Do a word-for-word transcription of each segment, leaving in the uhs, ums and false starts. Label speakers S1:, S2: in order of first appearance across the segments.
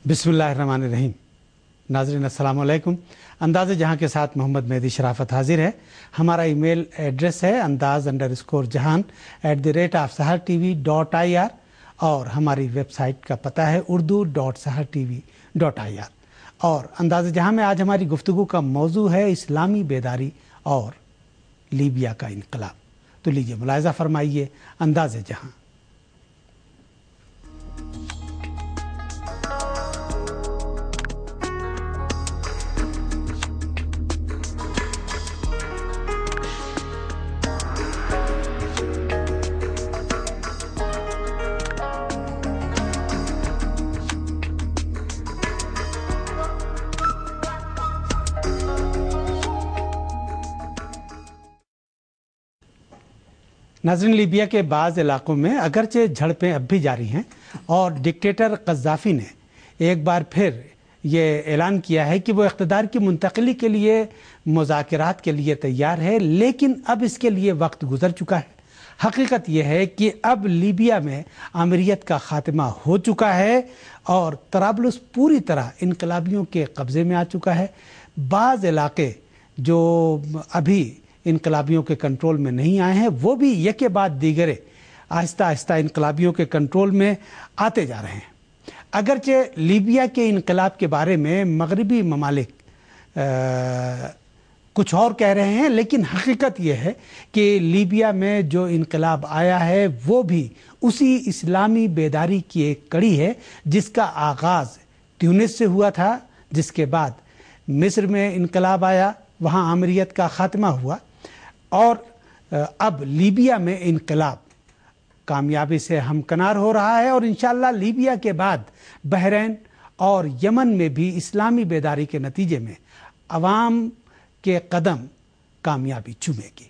S1: बिस्मिल्लाहिर्रहमानिर्रहीम। नाज़रीन अस्सलाम वालेकुम। अंदाज़ जहां के साथ मोहम्मद मेहदी शराफत हाजिर है। हमारा ईमेल एड्रेस है अंदाज़ अंडर स्कोर जहान एट द रेट ऑफ सहर T V dot I R और हमारी वेबसाइट का पता है उर्दू डॉट सहर T V dot I R. और अंदाज़ जहां में आज हमारी गुफ्तगू का मौजू है इस्लामी बेदारी और लीबिया का इनकलाब। तो लीजिए मुलाहिज़ा फरमाइए अंदाज़ जहां। नाज़रीन, लीबिया के बाज़ इलाक़ों में अगरचे झड़पें अब भी जारी हैं और डिक्टेटर क़ज़्ज़ाफ़ी ने एक बार फिर ये ऐलान किया है कि वो इक़्तिदार की मुंतक़िली के लिए मुज़ाकरात के लिए तैयार है, लेकिन अब इसके लिए वक्त गुज़र चुका है। हकीकत यह है कि अब लीबिया में आमिरियत का ख़ात्मा हो चुका है और तराबलुस पूरी तरह इनकलाबियों के कब्ज़े में आ चुका है। बाज़ इलाक़े जो अभी इनकलाबियों के कंट्रोल में नहीं आए हैं वो भी यके बाद दीगरे आहिस्ता आहिस्ता इनकलाबियों के कंट्रोल में आते जा रहे हैं। अगरचे लीबिया के इनकलाब के बारे में मगरबी ममालिक कुछ और कह रहे हैं, लेकिन हकीकत यह है कि लीबिया में जो इनकलाब आया है वो भी उसी इस्लामी बेदारी की एक कड़ी है जिसका आगाज़ ट्यूनिस से हुआ था, जिसके बाद मिस्र में इनकलाब आया, वहाँ आमिरियत का ख़ात्मा हुआ और अब लीबिया में इनकलाब कामयाबी से हमकनार हो रहा है और इंशाअल्लाह लीबिया के बाद बहरैन और यमन में भी इस्लामी बेदारी के नतीजे में अवाम के कदम कामयाबी चूमेगी।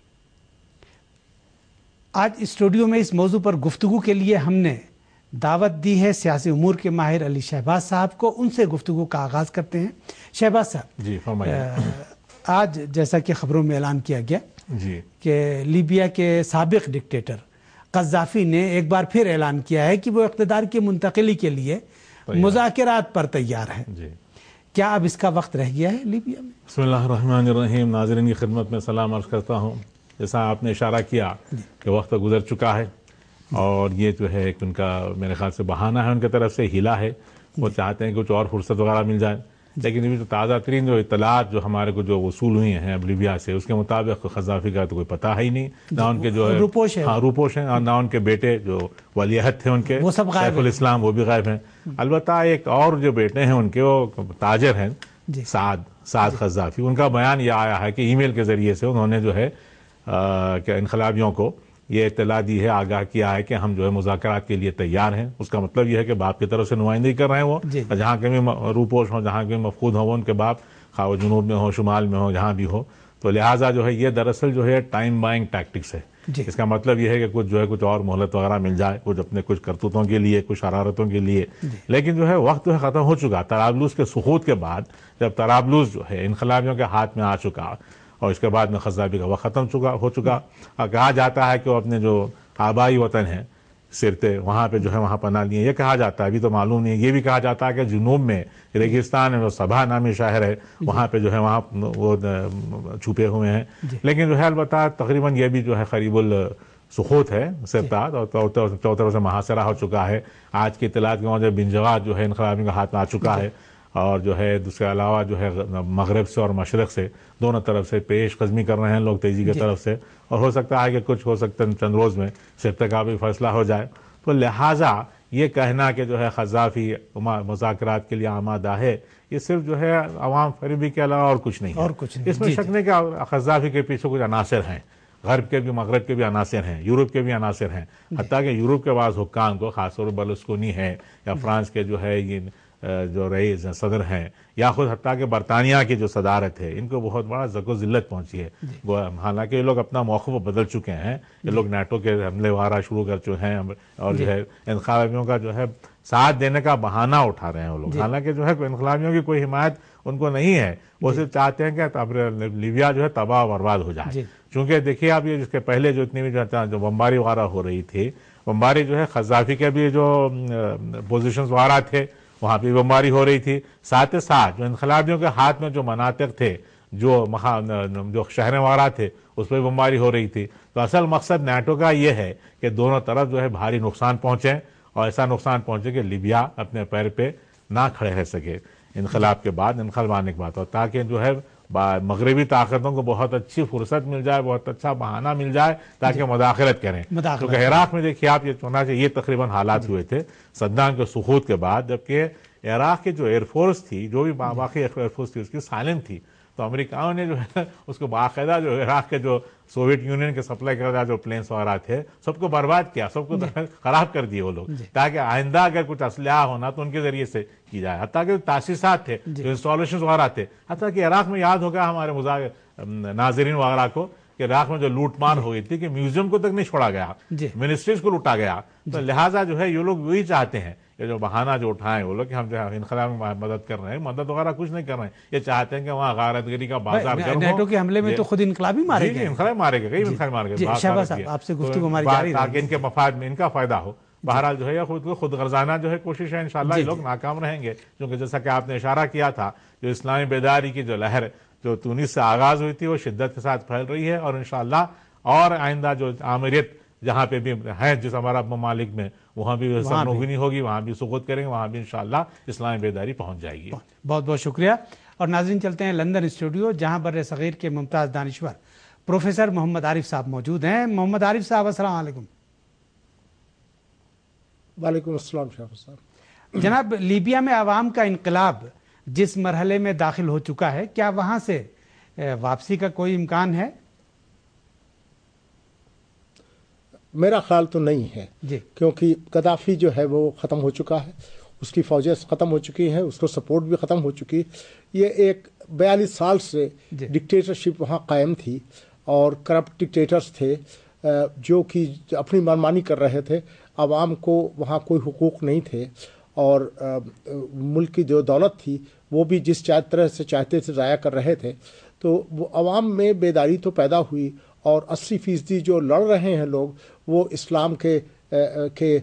S1: आज स्टूडियो में इस मौजू पर गुफ्तगू के लिए हमने दावत दी है सियासी उमूर के माहिर अली शहबाज साहब को। उनसे गुफ्तगू का आगाज़ करते हैं। शहबाज साहब जी फरमाइए। आज जैसा कि खबरों में ऐलान किया गया जी कि लीबिया के साबिक डिक्टेटर क़ज़्ज़ाफ़ी ने एक बार फिर ऐलान किया है कि वो इक़्तिदार की मुंतक़िली के लिए मुज़ाकरात पर तैयार है जी। क्या अब इसका वक्त रह गया है लीबिया में?
S2: बिस्मिल्लाहिर्रहमानिर्रहीम। नाज़रीन की खिदमत में सलाम अर्ज़ करता हूँ। जैसा आपने इशारा किया कि वक्त गुज़र चुका है और ये जो है एक उनका मेरे ख्याल से बहाना है, उनकी तरफ से हिला है। वो चाहते हैं कि कुछ और फुर्सत वगैरह मिल जाए, लेकिन अभी तो ताज़ा तरीन जो इत्तलात जो हमारे को जो वसूल हुई हैं अब लीबिया से, उसके मुताबिक क़ज़्ज़ाफ़ी का तो कोई पता है ही नहीं, ना उनके जो है
S1: रूपोश है,
S2: हाँ रूपोश हैं, और ना उनके बेटे जो वलीअहद थे उनके
S1: वो सब गायब
S2: सैफुल इस्लाम वो भी गायब हैं। अलबत्ता एक और जो बेटे हैं उनके वो ताजर हैं साद साद क़ज़्ज़ाफ़ी। उनका बयान यह आया है कि ईमेल के ज़रिए से उन्होंने जो है क्या इनक़लाबियों को ये इत्तला दी है, आगाह किया है कि हम जो है मुज़ाकरात के लिए तैयार हैं। उसका मतलब यह है कि बाप की तरफ से नुमाइंदगी कर रहे हैं वो, जहाँ के भी रूपोश हों, जहाँ के भी मफकूद हों, वो उनके बाप खा वो जुनूब में हो, शुमाल में हो, जहाँ भी हो। तो लिहाजा जो है ये दरअसल जो है टाइम बाइंग टैक्टिक्स है। इसका मतलब यह है कि कुछ जो है कुछ और मोहलत वगैरह मिल जाए, कुछ अपने कुछ करतूतों के लिए, कुछ शरारतों के लिए, लेकिन जो है वक्त जो है ख़त्म हो चुका। तराबलुस के सुकूत के बाद जब तराबलुस जो है इनक़लाबियों के हाथ में आ चुका और इसके बाद में क़ज़्ज़ाफ़ी का वक्त ख़त्म चुका हो चुका। कहा जाता है कि वो अपने जो आबाई वतन है सिरते वहाँ पे जो है वहाँ पना लिए, ये कहा जाता है, अभी तो मालूम नहीं है। ये भी कहा जाता है कि जुनूब में रेगिस्तान में जो सबा नामी शहर है वहाँ पे जो है वहाँ वो छुपे हुए हैं, लेकिन जो है अलबत्ता तकरीबन ये भी जो है करीबुल सुखूत है सिरताद और चौ तरफ से मुहासरा हो चुका है। आज की इत्तलात के वजह बिनजवात जो है इनक़लाबी का हाथ में आ चुका है और जो है दूसरे अलावा जो है मगरब से और मशरक़ से दोनों तरफ से पेश कदमी कर रहे हैं लोग तेज़ी की तरफ से, और हो सकता है कि कुछ हो सकता है चंद रोज़ में सिरते का भी फैसला हो जाए। तो लिहाजा ये कहना कि जो है क़ज़्ज़ाफ़ी मुज़ाकरात के लिए आमादा है, ये सिर्फ जो है अवाम फरीबी के अलावा और कुछ नहीं है।
S1: और कुछ नहीं।
S2: इसमें शक नहीं कि क़ज़्ज़ाफ़ी के पीछे कुछ अनासर हैं, गरब के भी मगरब के भी अनासर हैं, यूरोप के भी अनासर हैं। हत्ता कि यूरोप के बाद हुक्काम को ख़ासतौर पर बर्लुस्कोनी है या फ्रांस के जो है ये जो रईस सदर हैं या खुद हत्ता के बरतानिया की जो सदारत है, इनको बहुत बड़ा ज़को ज़िल्लत पहुंची है। हालांकि ये लोग अपना मौक़िफ़ बदल चुके हैं, ये लोग नाटो के हमले वगैरह शुरू कर चुके हैं और जो है इनक़लाबियों का जो है साथ देने का बहाना उठा रहे हैं वो लोग। हालांकि जो है इनक़लाबियों की कोई हिमायत उनको नहीं है, वो सिर्फ चाहते हैं कि अब लीबिया जो है तबाह बर्बाद हो जाए। चूँकि देखिए आप ये जिसके पहले जो इतनी भी जो बम्बारी वगैरह हो रही थी, बम्बारी जो है क़ज़्ज़ाफ़ी के भी जो पोजीशंस वगैरह थे وہاں پہ بمباری ہو رہی تھی. ساتھ ساتھ جو انقلابیوں کے ہاتھ میں جو مناطق تھے, جو جو شہر وغیرہ تھے, اس پہ بمباری ہو رہی تھی. تو اصل مقصد نیٹو کا یہ ہے کہ دونوں طرف جو ہے بھاری نقصان پہنچے, اور ایسا نقصان پہنچے کہ لیبیا اپنے پیر پہ نہ کھڑے رہ سکے انقلاب کے بعد, انقلاب آنے کے بعد, اور تاکہ جو ہے مغربی طاقتوں کو بہت اچھی فرصت مل جائے, بہت اچھا بہانہ مل جائے تاکہ مداخلت کریں. کیونکہ عراق میں دیکھیے آپ, یہ چنا چاہیے, یہ تقریباً حالات ہوئے تھے صدام کے سقوط کے بعد, جبکہ عراق کی جو ایئر فورس تھی, جو بھی باقی ایئر فورس تھی, اس کی سائلنٹ تھی. تو امریکاؤں نے جو ہے اس کو باقاعدہ جو عراق کے جو سوویت یونین کے سپلائی کردہ جو پلینس وغیرہ تھے, سب کو برباد کیا, سب کو خراب کر دیے وہ لوگ, تاکہ آئندہ اگر کچھ اسلحہ ہونا تو ان کے ذریعے سے کی جائے. حتیٰ کہ تاسیسات تھے, جو انسٹالیشن وغیرہ تھے, حتیٰ کہ عراق میں یاد ہوگا ہمارے مذاکر ناظرین وغیرہ کو کہ عراق میں جو لوٹ مار ہوئی تھی کہ میوزیم کو تک نہیں چھوڑا گیا, منسٹریز کو لوٹا گیا. تو لہٰذا جو ہے یہ لوگ وہی چاہتے ہیں, یہ جو بہانہ جو اٹھائیں وہ لوگ کہ ہم جو انخلا میں مدد کر رہے ہیں, مدد وغیرہ کچھ نہیں کر رہے ہیں, یہ چاہتے ہیں کہ وہاں غارت گری کا بازار گرم ہو.
S1: نیٹو کے حملے میں تو خود انقلابی مارے گئے,
S2: انقلاب مارے گئے, کئی انقلاب مارے گئے.
S1: شہباز صاحب آپ سے گفتگو ہماری جاری
S2: تاکہ ان کے مفاد میں ان کا فائدہ ہو. بہرحال جو ہے خود کو خود غرضانہ جو ہے کوشش ہے, انشاءاللہ یہ لوگ ناکام رہیں گے, کیونکہ جیسا کہ آپ نے اشارہ کیا تھا, جو اسلامی بیداری کی جو لہر جو تونس سے آغاز ہوئی تھی وہ شدت کے ساتھ پھیل رہی ہے, اور انشاءاللہ اور آئندہ جو آمریت جہاں پہ بھی ہیں جس ہمارا ممالک میں, وہاں بھی سرنگونی ہوگی, وہاں بھی سقوط کریں گے, وہاں بھی انشاءاللہ اسلامی بیداری پہنچ جائے گی.
S1: بہت بہت شکریہ. اور ناظرین چلتے ہیں لندن اسٹوڈیو, جہاں بر صغیر کے ممتاز دانشور پروفیسر محمد عارف صاحب موجود ہیں. محمد عارف صاحب السلام علیکم.
S3: وعلیکم السلام شاہ صاحب.
S1: جناب, لیبیا میں عوام کا انقلاب جس مرحلے میں داخل ہو چکا ہے, کیا وہاں سے واپسی کا کوئی امکان ہے؟
S3: میرا خیال تو نہیں ہے
S1: جی,
S3: کیونکہ قذافی جو ہے وہ ختم ہو چکا ہے, اس کی فوجیں ختم ہو چکی ہیں, اس کو سپورٹ بھی ختم ہو چکی. یہ ایک بیالیس سال سے ڈکٹیٹرشپ وہاں قائم تھی, اور کرپٹ ڈکٹیٹرز تھے جو کہ اپنی منمانی کر رہے تھے. عوام کو وہاں کوئی حقوق نہیں تھے, اور ملک کی جو دولت تھی وہ بھی جس طرح سے چاہتے تھے ضائع کر رہے تھے. تو وہ عوام میں بیداری تو پیدا ہوئی, اور اسی فیصدی جو لڑ رہے ہیں لوگ وہ اسلام کے کے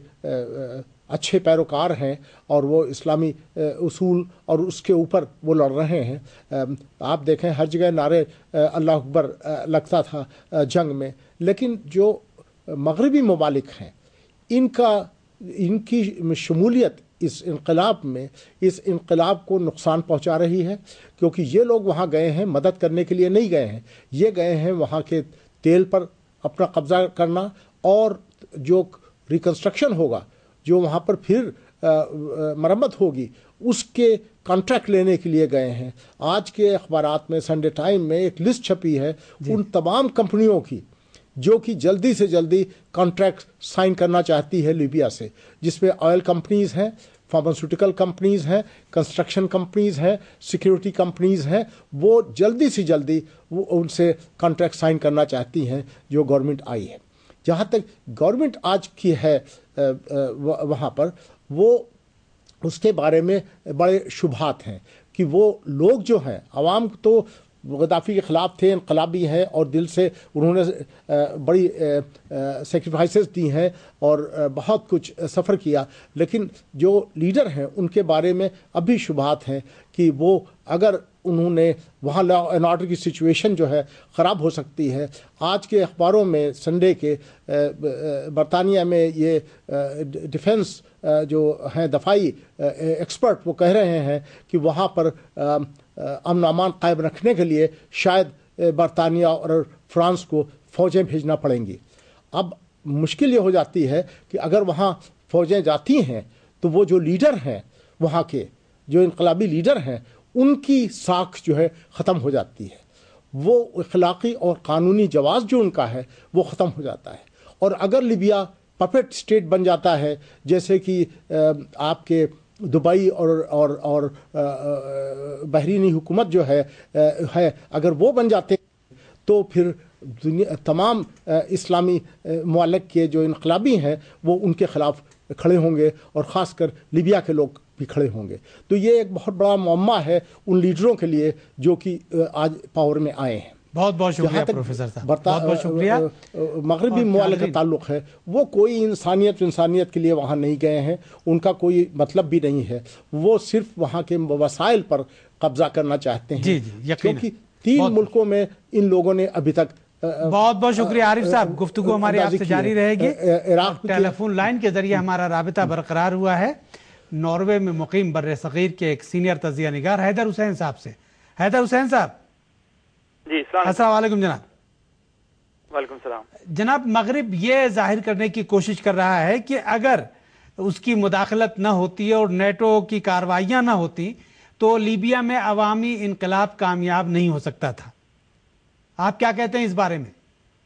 S3: اچھے پیروکار ہیں, اور وہ اسلامی اصول اور اس کے اوپر وہ لڑ رہے ہیں. آپ دیکھیں ہر جگہ نعرے اللہ اکبر لگتا تھا جنگ میں, لیکن جو مغربی ممالک ہیں ان کا ان کی شمولیت اس انقلاب میں اس انقلاب کو نقصان پہنچا رہی ہے, کیونکہ یہ لوگ وہاں گئے ہیں مدد کرنے کے لیے نہیں گئے ہیں, یہ گئے ہیں وہاں کے تیل پر اپنا قبضہ کرنا, اور جو ریکنسٹرکشن ہوگا, جو وہاں پر پھر مرمت ہوگی, اس کے کانٹریکٹ لینے کے لیے گئے ہیں. آج کے اخبارات میں سنڈے ٹائم میں ایک لسٹ چھپی ہے ان تمام کمپنیوں کی جو کہ جلدی سے جلدی کانٹریکٹ سائن کرنا چاہتی ہے لیبیا سے, جس میں آئل کمپنیز ہیں, فارماسیوٹیکل کمپنیز ہیں, کنسٹرکشن کمپنیز ہیں, سیکیورٹی کمپنیز ہیں. وہ جلدی سے جلدی وہ ان سے کانٹریکٹ سائن کرنا چاہتی ہیں جو گورنمنٹ آئی ہے. جہاں تک گورنمنٹ آج کی ہے وہاں پر, وہ اس کے بارے میں بڑے شبہات ہیں کہ وہ لوگ جو ہیں, عوام تو غدافی کے خلاف تھے, انقلابی ہیں, اور دل سے انہوں نے بڑی سیکریفائسز دی ہیں اور بہت کچھ سفر کیا, لیکن جو لیڈر ہیں ان کے بارے میں اب بھی شبہات ہیں کہ وہ اگر انہوں نے وہاں لا اینڈ آرڈر کی سچویشن جو ہے خراب ہو سکتی ہے. آج کے اخباروں میں سنڈے کے برطانیہ میں یہ ڈیفنس جو ہیں دفاعی ایکسپرٹ وہ کہہ رہے ہیں کہ وہاں پر امن و امان قائم رکھنے کے لیے شاید برطانیہ اور فرانس کو فوجیں بھیجنا پڑیں گی. اب مشکل یہ ہو جاتی ہے کہ اگر وہاں فوجیں جاتی ہیں تو وہ جو لیڈر ہیں وہاں کے, جو انقلابی لیڈر ہیں, ان کی ساکھ جو ہے ختم ہو جاتی ہے, وہ اخلاقی اور قانونی جواز جو ان کا ہے وہ ختم ہو جاتا ہے. اور اگر لیبیا پپٹ اسٹیٹ بن جاتا ہے, جیسے کہ آپ کے دبئی اور اور اور بحرینی حکومت جو ہے ہے اگر وہ بن جاتے تو پھر دنیا تمام اسلامی ممالک کے جو انقلابی ہیں وہ ان کے خلاف کھڑے ہوں گے, اور خاص کر لیبیا کے لوگ بھی کھڑے ہوں گے. تو یہ ایک بہت بڑا معمہ ہے ان لیڈروں کے لیے جو کہ آج پاور میں آئے ہیں.
S1: بہت بہت شکریہ پروفیسر صاحب، بہت بہت شکریہ۔
S3: مغربی ممالک کا تعلق ہے، وہ کوئی انسانیت انسانیت کے لیے وہاں نہیں گئے ہیں، ان کا کوئی مطلب بھی نہیں ہے، وہ صرف وہاں کے وسائل پر قبضہ کرنا چاہتے ہیں۔
S1: جی جی
S3: کیونکہ تین ملکوں میں ان لوگوں نے ابھی تک
S1: بہت بہت شکریہ عارف صاحب، گفتگو ہماری آپ سے جاری رہے گی۔
S3: عراق
S1: ٹیلی فون لائن کے ذریعے ہمارا رابطہ برقرار ہوا ہے ناروے میں مقیم بر صغیر کے ایک سینئر تجزیہ نگار حیدر حسین صاحب سے۔ حیدر حسین صاحب
S4: جی
S1: السلام علیکم جناب۔
S4: وعلیکم السلام
S1: جناب، مغرب یہ ظاہر کرنے کی کوشش کر رہا ہے کہ اگر اس کی مداخلت نہ ہوتی اور نیٹو کی کارروائیاں نہ ہوتی تو لیبیا میں عوامی انقلاب کامیاب نہیں ہو سکتا تھا، آپ کیا کہتے ہیں اس بارے میں؟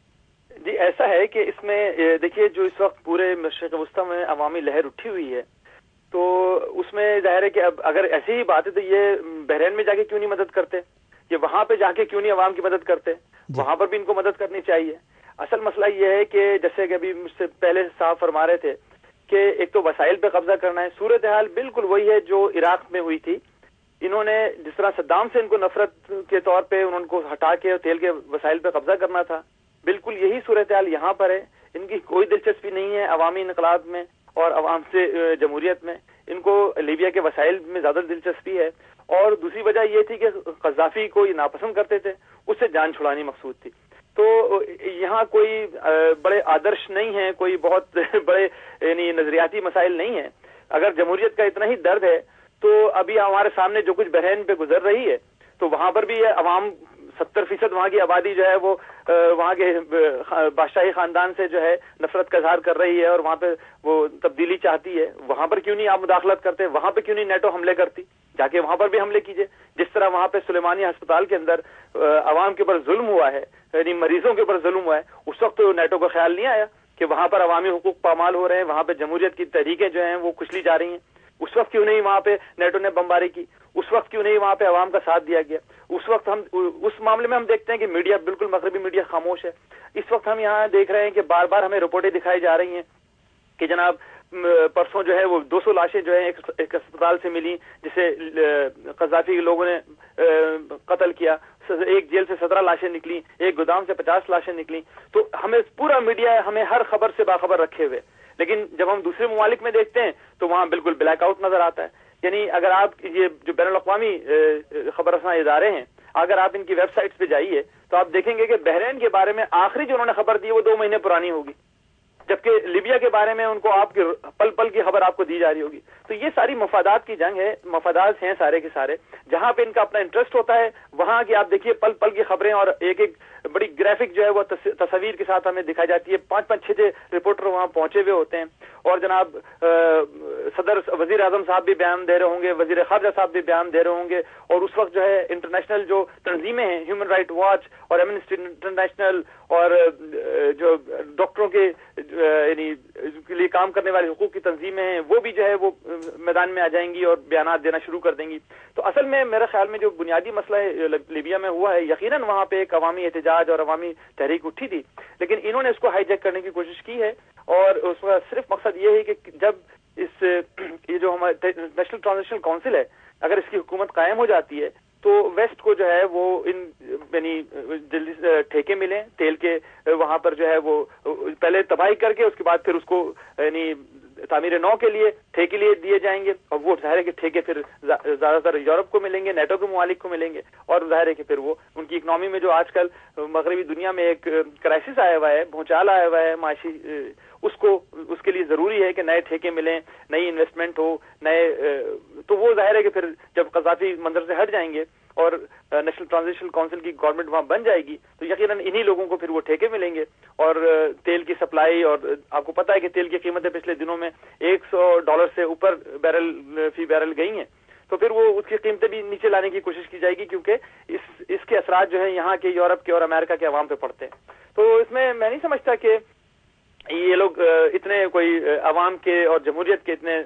S4: جی ایسا ہے کہ اس میں دیکھیے جو اس وقت پورے مشرق وسطی میں عوامی لہر اٹھی ہوئی ہے، تو اس میں ظاہر ہے کہ اب اگر ایسی ہی بات ہے تو یہ بحرین میں جا کے کیوں نہیں مدد کرتے، یہ وہاں پہ جا کے کیوں نہیں عوام کی مدد کرتے، وہاں پر بھی ان کو مدد کرنی چاہیے۔ اصل مسئلہ یہ ہے کہ جیسے کہ ابھی مجھ سے پہلے صاحب فرما رہے تھے کہ ایک تو وسائل پہ قبضہ کرنا ہے، صورتحال بالکل وہی ہے جو عراق میں ہوئی تھی۔ انہوں نے جس طرح صدام سے ان کو نفرت کے طور پہ انہوں کو ہٹا کے تیل کے وسائل پہ قبضہ کرنا تھا، بالکل یہی صورتحال یہاں پر ہے۔ ان کی کوئی دلچسپی نہیں ہے عوامی انقلاب میں اور عوام سے جمہوریت میں، ان کو لیبیا کے وسائل میں زیادہ دلچسپی ہے۔ اور دوسری وجہ یہ تھی کہ قذافی کو یہ ناپسند کرتے تھے، اس سے جان چھڑانی مقصود تھی۔ تو یہاں کوئی بڑے آدرش نہیں ہیں، کوئی بہت بڑے یعنی نظریاتی مسائل نہیں ہیں۔ اگر جمہوریت کا اتنا ہی درد ہے تو ابھی ہمارے سامنے جو کچھ بحرین پہ گزر رہی ہے تو وہاں پر بھی عوام ستر فیصد وہاں کی آبادی جو ہے وہ وہاں کے بادشاہی خاندان سے جو ہے نفرت کا اظہار کر رہی ہے اور وہاں پہ وہ تبدیلی چاہتی ہے۔ وہاں پر کیوں نہیں آپ مداخلت کرتے، وہاں پہ کیوں نہیں نیٹو حملے کرتی، جا کے وہاں پر بھی حملے کیجئے۔ جس طرح وہاں پہ سلیمانی ہسپتال کے اندر عوام کے اوپر ظلم ہوا ہے، یعنی مریضوں کے اوپر ظلم ہوا ہے، اس وقت تو نیٹو کو خیال نہیں آیا کہ وہاں پر عوامی حقوق پامال ہو رہے ہیں، وہاں پہ جمہوریت کی تحریکیں جو ہیں وہ کچلی جا رہی ہیں، اس وقت کیوں نہیں وہاں پہ نیٹو نے بمباری کی، اس وقت کیوں نہیں وہاں پہ عوام کا ساتھ دیا گیا۔ اس وقت ہم اس معاملے میں ہم دیکھتے ہیں کہ میڈیا بالکل مغربی میڈیا خاموش ہے۔ اس وقت ہم یہاں دیکھ رہے ہیں کہ بار بار ہمیں رپورٹیں دکھائی جا رہی ہیں کہ جناب پرسوں جو ہے وہ دو سو لاشیں جو ہیں ایک اسپتال سے ملی جسے قذافی کے لوگوں نے قتل کیا، ایک جیل سے سترہ لاشیں نکلی، ایک گودام سے پچاس لاشیں نکلی۔ تو ہمیں پورا میڈیا ہمیں ہر خبر سے باخبر رکھے ہوئے، لیکن جب ہم دوسرے ممالک میں دیکھتے ہیں تو وہاں بالکل بلیک آؤٹ نظر آتا ہے۔ یعنی اگر آپ یہ جو بین الاقوامی خبر رساں ادارے ہیں، اگر آپ ان کی ویب سائٹس پہ جائیے تو آپ دیکھیں گے کہ بحرین کے بارے میں آخری جو انہوں نے خبر دی وہ دو مہینے پرانی ہوگی، جبکہ لیبیا کے بارے میں ان کو آپ کی پل پل کی خبر آپ کو دی جا رہی ہوگی۔ تو یہ ساری مفادات کی جنگ ہے، مفادات ہیں سارے کے سارے، جہاں پہ ان کا اپنا انٹرسٹ ہوتا ہے وہاں کی آپ دیکھیے پل پل کی خبریں اور ایک ایک بڑی گرافک جو ہے وہ تصویر کے ساتھ ہمیں دکھائی جاتی ہے۔ پانچ پانچ چھ چھ رپورٹر وہاں پہنچے ہوئے ہوتے ہیں، اور جناب صدر وزیر اعظم صاحب بھی بیان دے رہے ہوں گے، وزیر خارجہ صاحب بھی بیان دے رہے ہوں گے، اور اس وقت جو ہے انٹرنیشنل جو تنظیمیں ہیں، ہیومن رائٹ واچ اور ایمنسٹی انٹرنیشنل اور جو ڈاکٹروں کے یعنی کے لیے کام کرنے والی حقوق کی تنظیمیں ہیں، وہ بھی جو ہے وہ میدان میں آ جائیں گی اور بیانات دینا شروع کر دیں گی۔ تو اصل میں میرے خیال میں جو بنیادی مسئلہ لیبیا میں ہوا ہے، یقیناً وہاں پہ ایک عوامی احتجاج اور عوامی تحریک اٹھی تھی، لیکن انہوں نے اس کو ہائی جیک کرنے کی کوشش کی ہے، اور اس کا صرف مقصد یہ ہے کہ جب اس یہ جو ہمارے نیشنل ٹرانزیشنل کونسل ہے اگر اس کی حکومت قائم ہو جاتی ہے تو ویسٹ کو جو ہے وہ ان یعنی جلدی سے ٹھیکے ملیں تیل کے، وہاں پر جو ہے وہ پہلے تباہی کر کے اس کے بعد پھر اس کو یعنی تعمیر نو کے لیے ٹھیکے لیے دیے جائیں گے، اور وہ ظاہر ہے کہ ٹھیکے پھر زیادہ تر یورپ کو ملیں گے، نیٹو کے ممالک کو ملیں گے، اور ظاہر ہے کہ پھر وہ ان کی اکنامی میں جو آج کل مغربی دنیا میں ایک کرائسس آیا ہوا ہے، بھونچال آیا ہوا ہے معاشی، اس کو اس کے لیے ضروری ہے کہ نئے ٹھیکے ملیں، نئی انویسٹمنٹ ہو، نئے، تو وہ ظاہر ہے کہ پھر جب قذافی منظر سے ہٹ جائیں گے اور نیشنل ٹرانزیشنل کونسل کی گورنمنٹ وہاں بن جائے گی تو یقیناً انہی لوگوں کو پھر وہ ٹھیکے ملیں گے، اور تیل کی سپلائی، اور آپ کو پتا ہے کہ تیل کی قیمتیں پچھلے دنوں میں ایک سو ڈالر سے اوپر بیرل فی بیرل گئی ہیں، تو پھر وہ اس کی قیمتیں بھی نیچے لانے کی کوشش کی جائے گی، کیونکہ اس اس کے اثرات جو ہیں یہاں کے یورپ کے اور امریکہ کے عوام پہ پڑتے ہیں۔ تو اس میں میں نہیں سمجھتا کہ یہ لوگ اتنے کوئی عوام کے اور جمہوریت کے اتنے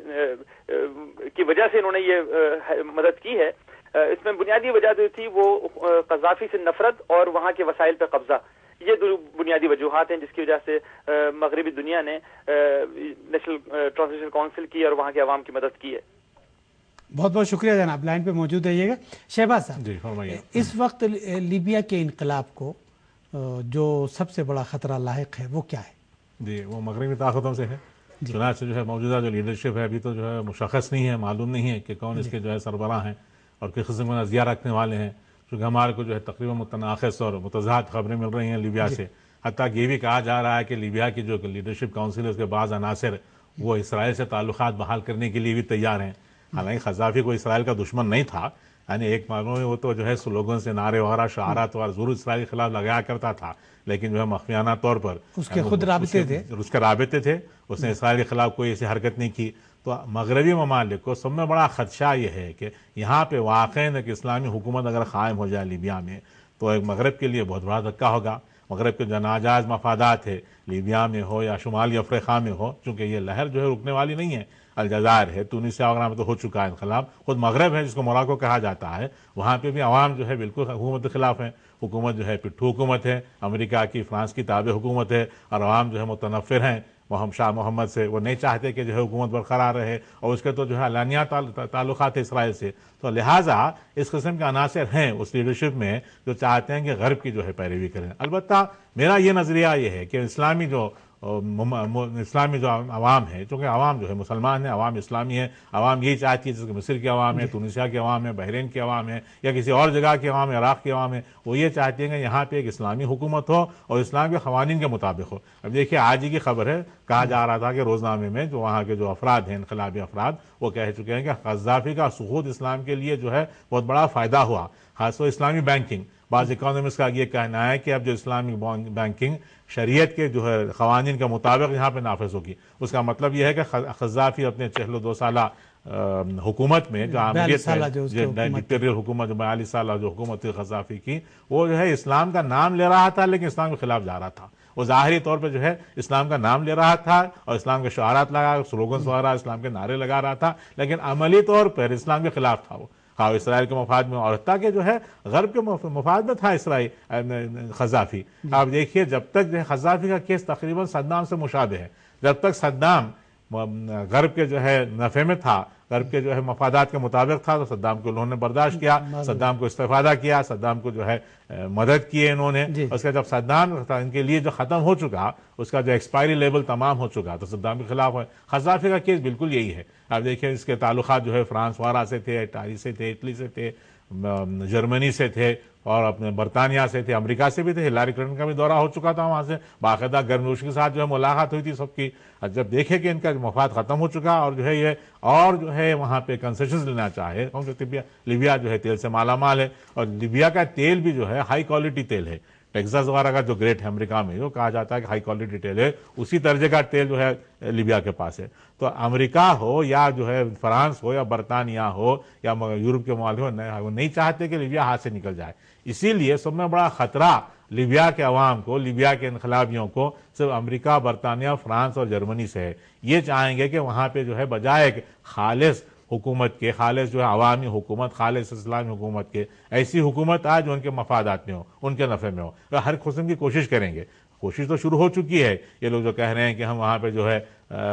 S4: کی وجہ سے انہوں نے یہ مدد کی ہے۔ اس میں بنیادی وجہ جو تھی وہ قذافی سے نفرت اور وہاں کے وسائل پہ قبضہ، یہ دو بنیادی وجوہات ہیں جس کی وجہ سے مغربی دنیا نے نیشنل ٹرانزیشنل کونسل کی اور وہاں کے عوام کی مدد کی ہے۔
S1: بہت بہت شکریہ جناب، لائن پہ موجود رہیے گا۔ شہباز صاحب،
S2: جی فرمائیے۔
S1: اس وقت لیبیا کے انقلاب کو جو سب سے بڑا خطرہ لاحق ہے وہ کیا ہے؟
S2: جی وہ مغربی طاقتوں سے ہے۔ چنانچہ جو ہے موجودہ جو لیڈرشپ ہے ابھی تو جو ہے مشخص نہیں ہے، معلوم نہیں ہے کہ کون اس کے جو ہے سربراہ ہیں اور کس قسم کا نظریہ رکھنے والے ہیں، چونکہ ہمارے کو جو ہے تقریباً متناقض اور متضاد خبریں مل رہی ہیں لیبیا سے۔ حتیٰ کہ یہ بھی کہا جا رہا ہے کہ لیبیا کی جو لیڈرشپ کونسل ہے اس کے بعض عناصر وہ اسرائیل سے تعلقات بحال کرنے کے لیے بھی تیار ہیں۔ حالانکہ قذافی کو اسرائیل کا دشمن نہیں تھا، یعنی ایک معلوم ہے وہ تو جو ہے سلوگن سے نعرے وغیرہ شعارات اور ضرور اسرائیل کے خلاف لگایا کرتا تھا، لیکن جو ہے مخفیانہ طور پر
S1: اس کے خود رابطے تھے
S2: اس کے رابطے تھے اس نے اسرائیل کے خلاف کوئی ایسی حرکت نہیں کی۔ تو مغربی ممالک کو سب میں بڑا خدشہ یہ ہے کہ یہاں پہ واقعی ایک اسلامی حکومت اگر قائم ہو جائے لیبیا میں تو ایک مغرب کے لیے بہت بڑا دھکا ہوگا۔ مغرب کے جو ناجائز مفادات ہے لیبیا میں ہو یا شمالی افریقہ میں ہو، چونکہ یہ لہر جو ہے رکنے والی نہیں ہے، الجزائر ہے، تونسیا وغیرہ میں تو ہو چکا ہے انقلاب، خود مغرب ہے جس کو موراکو کہا جاتا ہے، وہاں پہ بھی عوام جو ہے بالکل حکومت کے خلاف ہیں۔ حکومت جو ہے پٹھو حکومت ہے، امریکہ کی فرانس کی تابع حکومت ہے، اور عوام جو ہے متنفر ہیں محمد شاہ محمد سے، وہ نہیں چاہتے کہ جو ہے حکومت برقرار رہے، اور اس کے تو جو ہے علانیہ تعلقات ہے اسرائیل سے۔ تو لہٰذا اس قسم کے عناصر ہیں اس لیڈرشپ میں جو چاہتے ہیں کہ غرب کی جو ہے پیروی کریں۔ البتہ میرا یہ نظریہ یہ ہے کہ اسلامی جو اسلامی جو عوام ہے، چونکہ عوام جو ہے مسلمان ہے، عوام اسلامی ہے، عوام یہی چاہتی ہے جس کہ مصر کی عوام ہے، تونسیا کی عوام ہے، بحرین کی عوام ہے، یا کسی اور جگہ کی عوام ہے، عراق کی عوام ہے، وہ یہ چاہتی ہیں کہ یہاں پہ ایک اسلامی حکومت ہو اور اسلام کے قوانین کے مطابق ہو۔ اب دیکھیے آج ہی کی خبر ہے، کہا جا رہا تھا کہ روزنامے میں جو وہاں کے جو افراد ہیں انقلابی افراد وہ کہہ چکے ہیں کہ قذافی کا سقوط اسلام کے لیے جو ہے بہت بڑا فائدہ ہوا، خاص طور اسلامی بینکنگ۔ بعض اکانومسٹ کا یہ کہنا ہے کہ اب جو اسلامی بینکنگ شریعت کے جو ہے قوانین کے مطابق یہاں پہ نافذ ہوگی۔ اس کا مطلب یہ ہے کہ قذافی اپنے چہل دو سالہ حکومت میں جو عامریت ہے، ڈکٹیٹر حکومت جو بیالیس سالہ جو حکومت تھی قذافی کی، وہ جو ہے اسلام کا نام لے رہا تھا لیکن اسلام کے خلاف جا رہا تھا۔ وہ ظاہری طور پہ جو ہے اسلام کا نام لے رہا تھا اور اسلام کے شعارات لگا، سلوگنز وغیرہ اسلام کے نعرے لگا رہا تھا، لیکن عملی طور پر اسلام کے خلاف تھا وہ، ہاں اسرائیل کے مفاد میں، اور حتیٰ کہ جو ہے غرب کے مفاد میں تھا اسرائیل قذافی۔ آپ دیکھیے جب تک جو ہے قذافی کا کیس تقریباً صدام سے مشابہ ہے، جب تک صدام غرب کے جو ہے نفع میں تھا، غرب کے جو ہے مفادات کے مطابق تھا، تو صدام کو انہوں نے برداشت کیا، صدام کو استفادہ کیا، صدام کو جو ہے مدد کی انہوں نے۔ اس کا جب صدام ان کے لیے جو ختم ہو چکا، اس کا جو ایکسپائری لیبل تمام ہو چکا، تو صدام کے خلاف ہے۔ قذافی کا کیس بالکل یہی ہے۔ آپ دیکھیں اس کے تعلقات جو ہے فرانس وغیرہ سے تھے، اٹلی سے تھے، اٹلی سے تھے، جرمنی سے تھے، اور اپنے برطانیہ سے تھے، امریکہ سے بھی تھے، ہلاری کلنٹن کا بھی دورہ ہو چکا تھا وہاں سے، باقاعدہ گرنوش کے ساتھ جو ہے ملاقات ہوئی تھی سب کی۔ جب دیکھے کہ ان کا مفاد ختم ہو چکا اور جو ہے یہ اور جو ہے وہاں پہ کنسیشنز لینا چاہے، کیونکہ لیبیا جو ہے تیل سے مالا مال ہے، اور لیبیا کا تیل بھی جو ہے ہائی کوالٹی تیل ہے، ٹیکساس وغیرہ کا جو گریٹ ہے امریکہ میں، جو کہا جاتا ہے کہ ہائی کوالٹی تیل ہے، اسی درجے کا تیل جو ہے لیبیا کے پاس ہے۔ تو امریکہ ہو یا جو ہے فرانس ہو یا برطانیہ ہو یا یورپ کے ممالک ہو، وہ نہیں چاہتے کہ لیبیا ہاتھ سے نکل جائے۔ اسی لیے سب میں بڑا خطرہ لیبیا کے عوام کو، لیبیا کے انقلابیوں کو صرف امریکہ، برطانیہ، فرانس اور جرمنی سے ہے۔ یہ چاہیں گے کہ وہاں پہ جو ہے بجائے ایک خالص حکومت کے، خالص جو ہے عوامی حکومت، خالص اسلامی حکومت کے، ایسی حکومت آئے جو ان کے مفادات میں ہو، ان کے نفع میں ہو، ہر قسم کی کوشش کریں گے۔ کوشش تو شروع ہو چکی ہے، یہ لوگ جو کہہ رہے ہیں کہ ہم وہاں پہ جو ہے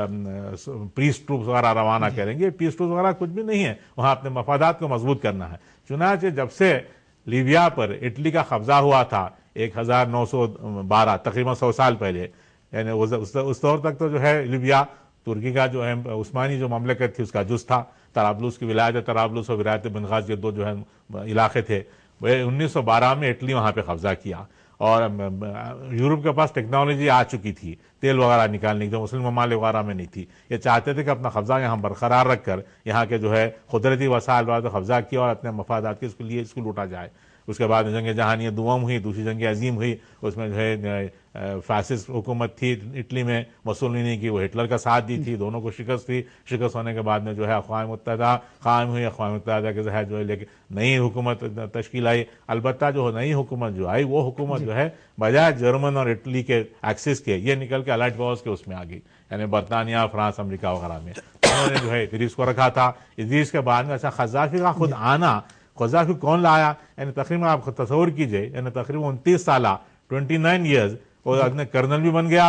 S2: پیس ٹروپس وغیرہ روانہ کریں گے، پیس ٹروپس وغیرہ کچھ بھی نہیں ہے، وہاں اپنے مفادات کو مضبوط کرنا ہے۔ چنانچہ جب سے لیبیا پر اٹلی کا قبضہ ہوا تھا ایک ہزار نو سو بارہ تقریباً سو سال پہلے، یعنی اس دور تک تو جو ہے لیبیا ترکی کا جو ہے عثمانی جو مملکت تھی اس کا جز تھا، طرابلس کی ولایت طرابلس اور ولایت بنغاز یہ دو جو ہے علاقے تھے۔ وہ انیس سو بارہ میں اٹلی وہاں پہ قبضہ کیا، اور یورپ کے پاس ٹیکنالوجی آ چکی تھی تیل وغیرہ نکالنے کی، جو مسلم ممالک وغیرہ میں نہیں تھی۔ یہ چاہتے تھے کہ اپنا قبضہ یہاں برقرار رکھ کر یہاں کے جو ہے قدرتی وسائل وغیرہ قبضہ کیا اور اپنے مفادات کے اس کے لیے اس کو لوٹا جائے۔ اس کے بعد جنگ جہانیہ دوم ہوئی، دوسری جنگ عظیم ہوئی، اس میں جو ہے فاسسٹ حکومت تھی اٹلی میں مسولینی کی، وہ ہٹلر کا ساتھ دی تھی، دونوں کو شکست تھی۔ شکست ہونے کے بعد میں جو ہے اقوام متحدہ قائم ہوئی، اقوام متحدہ کے ذریعے جو ہے لیکن نئی حکومت تشکیل آئی۔ البتہ جو نئی حکومت جو آئی وہ حکومت جو ہے بجائے جرمن اور اٹلی کے ایکسس کے، یہ نکل کے الائڈ پاورز کے اس میں آ گئی، یعنی برطانیہ، فرانس، امریکہ وغیرہ میں۔ انہوں نے جو ہے ادریس کو رکھا تھا۔ ادریس کے بعد میں اچھا قذافی کا خود آنا، قذافی کون لایا؟ یعنی تقریباً آپ تصور کیجئے، یعنی تقریباً انتیس سالہ ٹوئنٹی نائن ایئرز، اور اپنے کرنل بھی بن گیا وہ،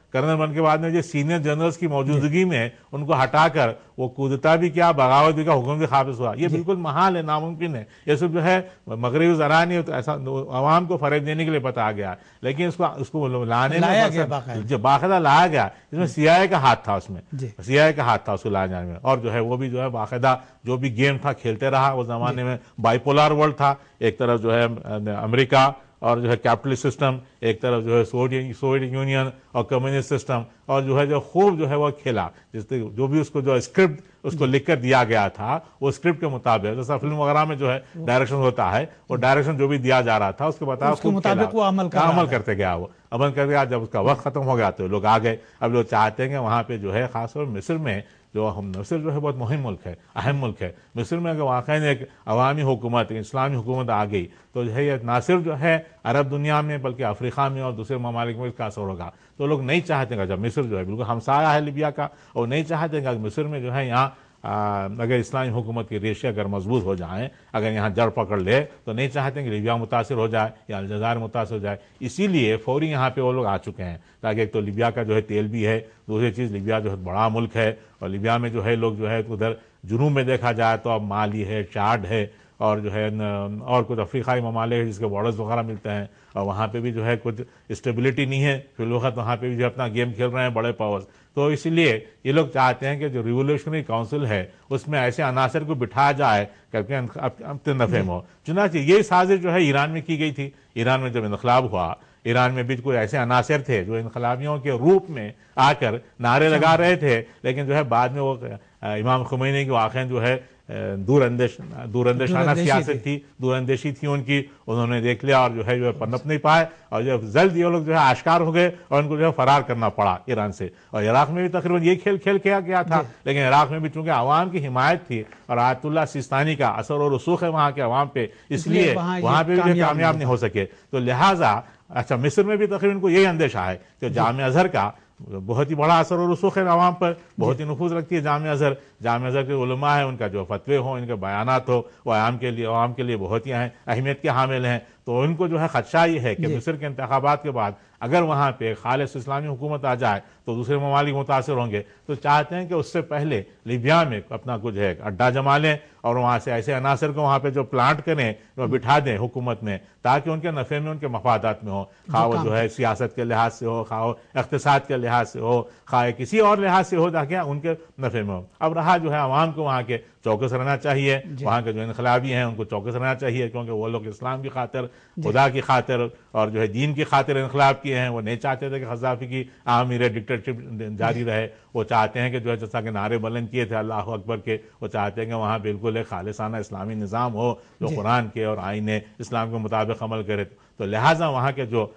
S2: کرنل بن کے بعد میں جو سینئر جنرلز کی موجودگی میں ان کو ہٹا کر وہ کودتا بھی کیا، بغاوت بھی کیا، حکم بھی قابض ہوا. یہ بالکل محال ہے، ناممکن ہے. یہ سب جو ہے مغربی ذرائع نے ایسا عوام کو فریب دینے کے لیے بتایا گیا، لیکن اس کو اس کو لانے میں جو باقاعدہ لایا گیا اس میں سی آئی اے کا ہاتھ تھا، اس میں سی آئی اے کا ہاتھ تھا اس کو لانے جانے میں. اور جو ہے وہ بھی جو ہے باقاعدہ جو بھی گیم تھا کھیلتے رہا. وہ زمانے میں بائی پولار ورلڈ تھا، ایک طرف جو ہے امریکہ اور جو ہے کیپٹلسٹ سسٹم، ایک طرف جو ہے سوویت یونین اور کمیونسٹ سسٹم، اور جو ہے جو خوب جو ہے وہ کھیلا. جس جو بھی اس کو جو اسکرپٹ اس کو لکھ کر دیا گیا تھا وہ اسکرپٹ کے مطابق، جیسا فلم وغیرہ میں جو ہے ڈائریکشن ہوتا ہے، وہ ڈائریکشن جو بھی دیا جا رہا تھا اس کے مطابق وہ عمل کرتے گیا. وہ عمل کرتے گیا. جب اس کا وقت ختم ہو گیا تو لوگ آ گئے. اب لوگ چاہتے ہیں کہ وہاں پہ جو ہے خاص طور مصر میں جو ہم مصر جو ہے بہت مہم ملک ہے، اہم ملک ہے. مصر میں اگر واقعی ایک عوامی حکومت، اسلامی حکومت آ گئی تو جو ہے یہ نہ صرف جو ہے عرب دنیا میں بلکہ افریقہ میں اور دوسرے ممالک میں اس کا اثر ہوگا. تو لوگ نہیں چاہتے گا، جب مصر جو ہے بالکل ہمسایہ ہے لیبیا کا، اور نہیں چاہتے گا کہ مصر میں جو ہے یہاں اگر اسلامی حکومت کی ریشے اگر مضبوط ہو جائیں، اگر یہاں جڑ پکڑ لے، تو نہیں چاہتے کہ لیبیا متاثر ہو جائے یا الجزائر متاثر ہو جائے. اسی لیے فوری یہاں پہ وہ لوگ آ چکے ہیں، تاکہ ایک تو لیبیا کا جو ہے تیل بھی ہے، دوسری چیز لیبیا جو ہے بڑا ملک ہے، اور لیبیا میں جو ہے لوگ جو ہے ادھر جنوب میں دیکھا جائے تو اب مالی ہے، چاڈ ہے، اور جو ہے اور کچھ افریقائی ممالک جس کے بارڈرز وغیرہ ملتے ہیں، اور وہاں پہ بھی جو ہے کچھ اسٹیبلٹی نہیں ہے فی الوقت. وہاں پہ بھی جو اپنا گیم کھیل رہے ہیں بڑے پاورز. تو اسی لیے یہ لوگ چاہتے ہیں کہ جو ریولیوشنری کونسل ہے اس میں ایسے عناصر کو بٹھایا جائے کہ اپنے نفع میں ہو. چنانچہ یہ سازش جو ہے ایران میں کی گئی تھی. ایران میں جب انقلاب ہوا، ایران میں بھی کوئی ایسے عناصر تھے جو انقلابیوں کے روپ میں آ کر نعرے لگا رہے تھے، لیکن جو ہے بعد میں وہ امام خمینی کی واقعہ جو ہے دور اندیش دور اندیشانہ سیاست تھی، دور اندیشی تھی ان کی، انہوں نے دیکھ لیا اور جو ہے جو پنپ نہیں پائے، اور جب جلد یہ لوگ جو ہے آشکار ہو گئے اور ان کو جو ہے فرار کرنا پڑا ایران سے. اور عراق میں بھی تقریباً یہ کھیل کھیل کیا گیا تھا، لیکن عراق میں بھی چونکہ عوام کی حمایت تھی اور آیت اللہ سیستانی کا اثر و رسوخ ہے وہاں کے عوام پہ، اس لیے وہاں پہ بھی کامیاب نہیں ہو سکے. تو لہٰذا اچھا مصر میں بھی تقریباً کو یہی اندیشہ ہے کہ جامعہ ازہر کا بہت ہی بڑا اثر و رسوخ ہے عوام پر، بہت ہی نفوذ رکھتی ہے جامعہ ازہر. جامعہ ازہر کے علماء ہیں، ان کا جو فتوے ہوں، ان کے بیانات ہو، وہ عوام کے لیے عوام کے لیے بہت ہی اہمیت کے حامل ہیں. تو ان کو جو ہے خدشہ یہ ہے کہ مصر کے انتخابات کے بعد اگر وہاں پہ خالص اسلامی حکومت آ جائے تو دوسرے ممالک متاثر ہوں گے. تو چاہتے ہیں کہ اس سے پہلے لیبیا میں اپنا کچھ ہے اڈا جما لیں اور وہاں سے ایسے عناصر کو وہاں پہ جو پلانٹ کریں وہ بٹھا دیں حکومت میں، تاکہ ان کے نفع میں، ان کے مفادات میں ہو، خواہ وہ جو ہے سیاست کے لحاظ سے ہو، خواہ اقتصاد کے لحاظ سے ہو، خواہ کسی اور لحاظ سے ہو، تاکہ ان کے نفع میں ہو. اب رہا جو ہے عوام کو وہاں کے چوکس رہنا چاہیے، وہاں کے جو انقلابی ہیں ان کو چوکس رہنا چاہیے، کیونکہ وہ لوگ اسلام کی خاطر، خدا کی خاطر اور جو ہے دین کی خاطر انقلاب کیے ہیں. وہ نہیں چاہتے تھے کہ قذافی کی عامر ڈکٹیٹرشپ جاری رہے. وہ چاہتے ہیں کہ جو ہے جیسا کہ نعرے بلند کیے تھے اللہ اکبر کے، وہ چاہتے ہیں کہ وہاں بالکل ایک خالصانہ اسلامی نظام ہو جو قرآن کے اور آئین اسلام کے مطابق عمل کرے. تو لہٰذا وہاں کے جو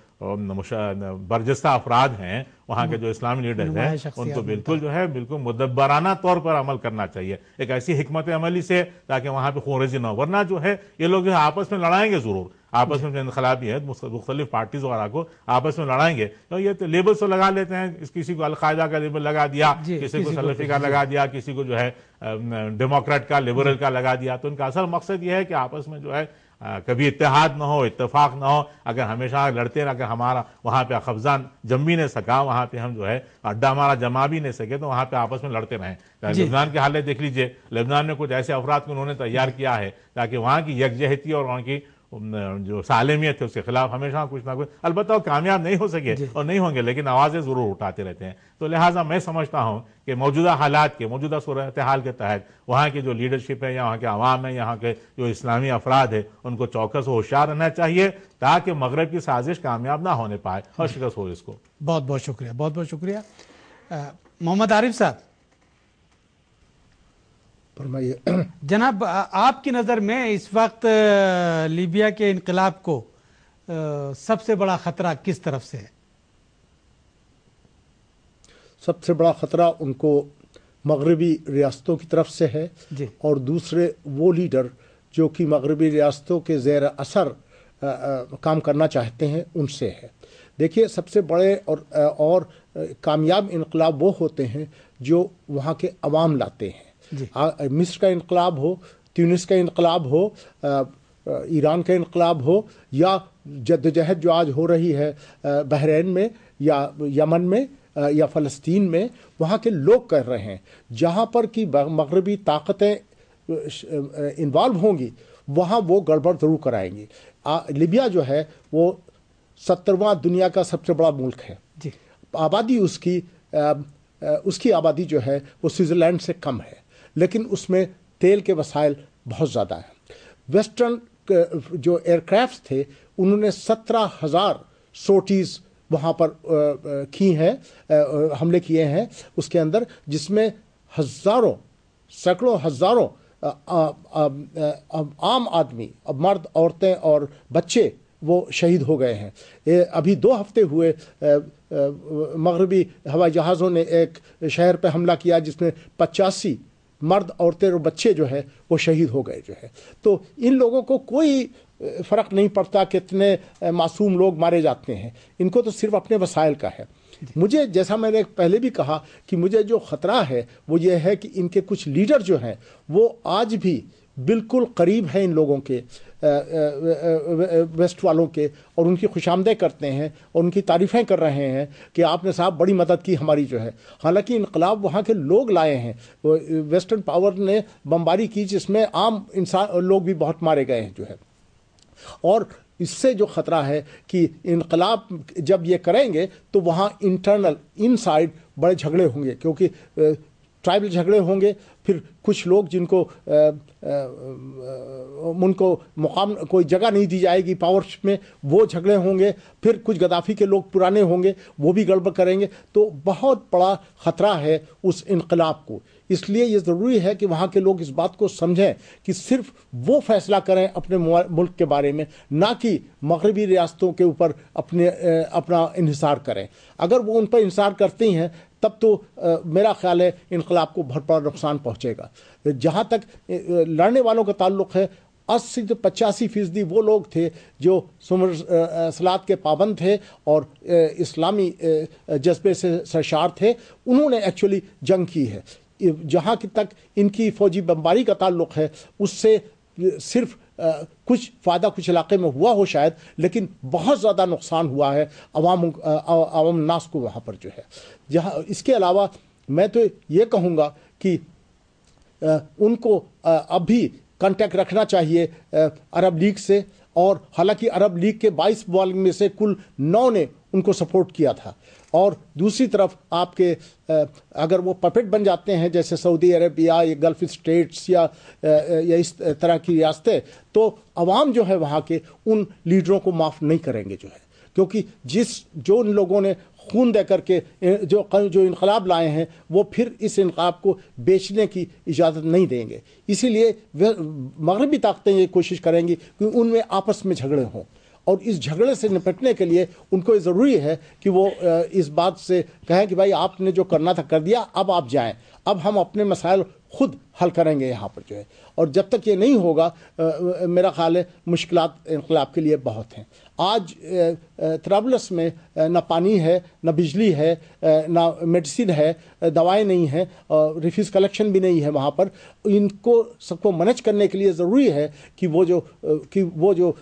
S2: برجستہ افراد ہیں، وہاں کے جو اسلامی لیڈرز ہیں، ان کو بالکل جو ہے بالکل مدبرانہ طور پر عمل کرنا چاہیے، ایک ایسی حکمت عملی سے، تاکہ وہاں پہ خون ریزی نہ ہو. ورنہ جو ہے یہ لوگ جو ہے آپس میں لڑائیں گے ضرور، آپس میں جو انقلابی ہے مختلف پارٹیز وغیرہ کو آپس میں لڑائیں گے. تو یہ تو لیبل تو لگا لیتے ہیں، کسی کو القاعدہ کا لیبل لگا دیا، کسی کو سلفی کا لگا دیا، کسی کو جو ہے ڈیموکریٹ کا، لبرل کا لگا دیا. تو ان کا اصل مقصد یہ ہے کہ آپس میں جو ہے کبھی اتحاد نہ ہو، اتفاق نہ ہو. اگر ہمیشہ لڑتے رہے، اگر ہمارا وہاں پہ قبضہ جم بھی نہیں سکا، وہاں پہ ہم جو ہے اڈا ہمارا جما بھی نہیں سکے، تو وہاں پہ آپس میں لڑتے رہیں. لبنان کے حالت دیکھ لیجئے، لبنان میں کچھ ایسے افراد کو انہوں نے تیار کیا ہے تاکہ وہاں کی یکجہتی اور وہاں کی جو سالمیت ہے اس کے خلاف ہمیشہ کچھ نہ کچھ، البتہ وہ کامیاب نہیں ہو سکے اور نہیں ہوں گے، لیکن آوازیں ضرور اٹھاتے رہتے ہیں. تو لہٰذا میں سمجھتا ہوں کہ موجودہ حالات کے، موجودہ صورتحال کے تحت وہاں کی جو لیڈرشپ ہے، یہاں کے عوام ہیں، یہاں کے جو اسلامی افراد ہیں، ان کو چوکس و ہوشیار رہنا چاہیے تاکہ مغرب کی سازش کامیاب نہ ہونے پائے اور شکست ہو اس کو.
S1: بہت بہت شکریہ، بہت بہت شکریہ. محمد عارف صاحب، جناب آپ کی نظر میں اس وقت لیبیا کے انقلاب کو سب سے بڑا خطرہ کس طرف سے ہے؟
S3: سب سے بڑا خطرہ ان کو مغربی ریاستوں کی طرف سے ہے جی. اور دوسرے وہ لیڈر جو کہ مغربی ریاستوں کے زیر اثر آ, آ, کام کرنا چاہتے ہیں ان سے ہے. دیکھیے سب سے بڑے اور اور کامیاب انقلاب وہ ہوتے ہیں جو وہاں کے عوام لاتے ہیں جی. مصر کا انقلاب ہو، تیونس کا انقلاب ہو، ایران کا انقلاب ہو، یا جدوجہد جو آج ہو رہی ہے بحرین میں یا یمن میں یا فلسطین میں وہاں کے لوگ کر رہے ہیں. جہاں پر کہ مغربی طاقتیں انوالو ہوں گی وہاں وہ گڑبڑ ضرور کرائیں گی. لیبیا جو ہے وہ سترواں دنیا کا سب سے بڑا ملک ہے.
S1: جی.
S3: آبادی اس کی اس کی آبادی جو ہے وہ سوئٹزرلینڈ سے کم ہے، لیکن اس میں تیل کے وسائل بہت زیادہ ہیں. ویسٹرن جو ایئر کرافٹ تھے انہوں نے سترہ ہزار سوٹیز وہاں پر کی ہیں، حملے کیے ہیں اس کے اندر، جس میں ہزاروں سینکڑوں ہزاروں عام آدمی، مرد، عورتیں اور بچے وہ شہید ہو گئے ہیں. ابھی دو ہفتے ہوئے مغربی ہوائی جہازوں نے ایک شہر پہ حملہ کیا جس میں پچاسی مرد، عورتیں اور بچے جو ہے وہ شہید ہو گئے جو ہے. تو ان لوگوں کو کوئی فرق نہیں پڑتا کہ اتنے معصوم لوگ مارے جاتے ہیں، ان کو تو صرف اپنے وسائل کا ہے. مجھے جیسا میں نے پہلے بھی کہا کہ مجھے جو خطرہ ہے وہ یہ ہے کہ ان کے کچھ لیڈر جو ہیں وہ آج بھی بالکل قریب ہیں ان لوگوں کے، ویسٹ والوں کے، اور ان کی خوش آمدید کرتے ہیں اور ان کی تعریفیں کر رہے ہیں کہ آپ نے صاحب بڑی مدد کی ہماری جو ہے. حالانکہ انقلاب وہاں کے لوگ لائے ہیں، ویسٹرن پاور نے بمباری کی جس میں عام انسان لوگ بھی بہت مارے گئے ہیں جو ہے. اور اس سے جو خطرہ ہے کہ انقلاب جب یہ کریں گے تو وہاں انٹرنل ان سائڈ بڑے جھگڑے ہوں گے، کیونکہ ٹرائبل جھگڑے ہوں گے. پھر کچھ لوگ جن کو ان کو مقام کوئی جگہ نہیں دی جائے گی پاور میں، وہ جھگڑے ہوں گے. پھر کچھ گدافی کے لوگ پرانے ہوں گے وہ بھی گڑبڑ کریں گے. تو بہت بڑا خطرہ ہے اس انقلاب کو. اس لیے یہ ضروری ہے کہ وہاں کے لوگ اس بات کو سمجھیں کہ صرف وہ فیصلہ کریں اپنے ملک کے بارے میں، نہ کہ مغربی ریاستوں کے اوپر اپنے اپنا انحصار کریں. اگر وہ ان پر انحصار کرتے ہیں تب تو میرا خیال ہے انقلاب کو بہت بڑا نقصان پہنچے گا. جہاں تک لڑنے والوں کا تعلق ہے، اسی سے پچاسی فیصدی وہ لوگ تھے جو صلاحت کے پابند تھے اور اسلامی جذبے سے سرشار تھے. انہوں نے ایکچولی جنگ کی ہے. جہاں تک ان کی فوجی بمباری کا تعلق ہے اس سے صرف کچھ فائدہ کچھ علاقے میں ہوا ہو شاید، لیکن بہت زیادہ نقصان ہوا ہے عوام عوام الناس کو وہاں پر جو ہے. جہاں اس کے علاوہ میں تو یہ کہوں گا کہ ان کو اب بھی کانٹیکٹ رکھنا چاہیے عرب لیگ سے. اور حالانکہ عرب لیگ کے بائیس ممالک میں سے کل نو نے ان کو سپورٹ کیا تھا. اور دوسری طرف آپ کے اگر وہ پپٹ بن جاتے ہیں جیسے سعودی عرب یا گلف اسٹیٹس یا یا اس طرح کی ریاستیں، تو عوام جو ہے وہاں کے ان لیڈروں کو معاف نہیں کریں گے جو ہے. کیونکہ جس جو ان لوگوں نے خون دے کر کے جو جو انقلاب لائے ہیں وہ پھر اس انقلاب کو بیچنے کی اجازت نہیں دیں گے. اسی لیے مغربی طاقتیں یہ کوشش کریں گی کہ ان میں آپس میں جھگڑے ہوں. اور اس جھگڑے سے نپٹنے کے لیے ان کو ضروری ہے کہ وہ اس بات سے کہیں کہ بھائی آپ نے جو کرنا تھا کر دیا، اب آپ جائیں، اب ہم اپنے مسائل خود حل کریں گے یہاں پر جو ہے. اور جب تک یہ نہیں ہوگا میرا خیال ہے مشکلات انقلاب کے لیے بہت ہیں. آج طرابلس میں نہ پانی ہے، نہ بجلی ہے، نہ میڈیسن ہے، دوائیں نہیں ہیں، ریفیوز کلیکشن بھی نہیں ہے وہاں پر. ان کو سب کو مینیج کرنے کے لیے ضروری ہے کہ وہ جو کہ وہ جو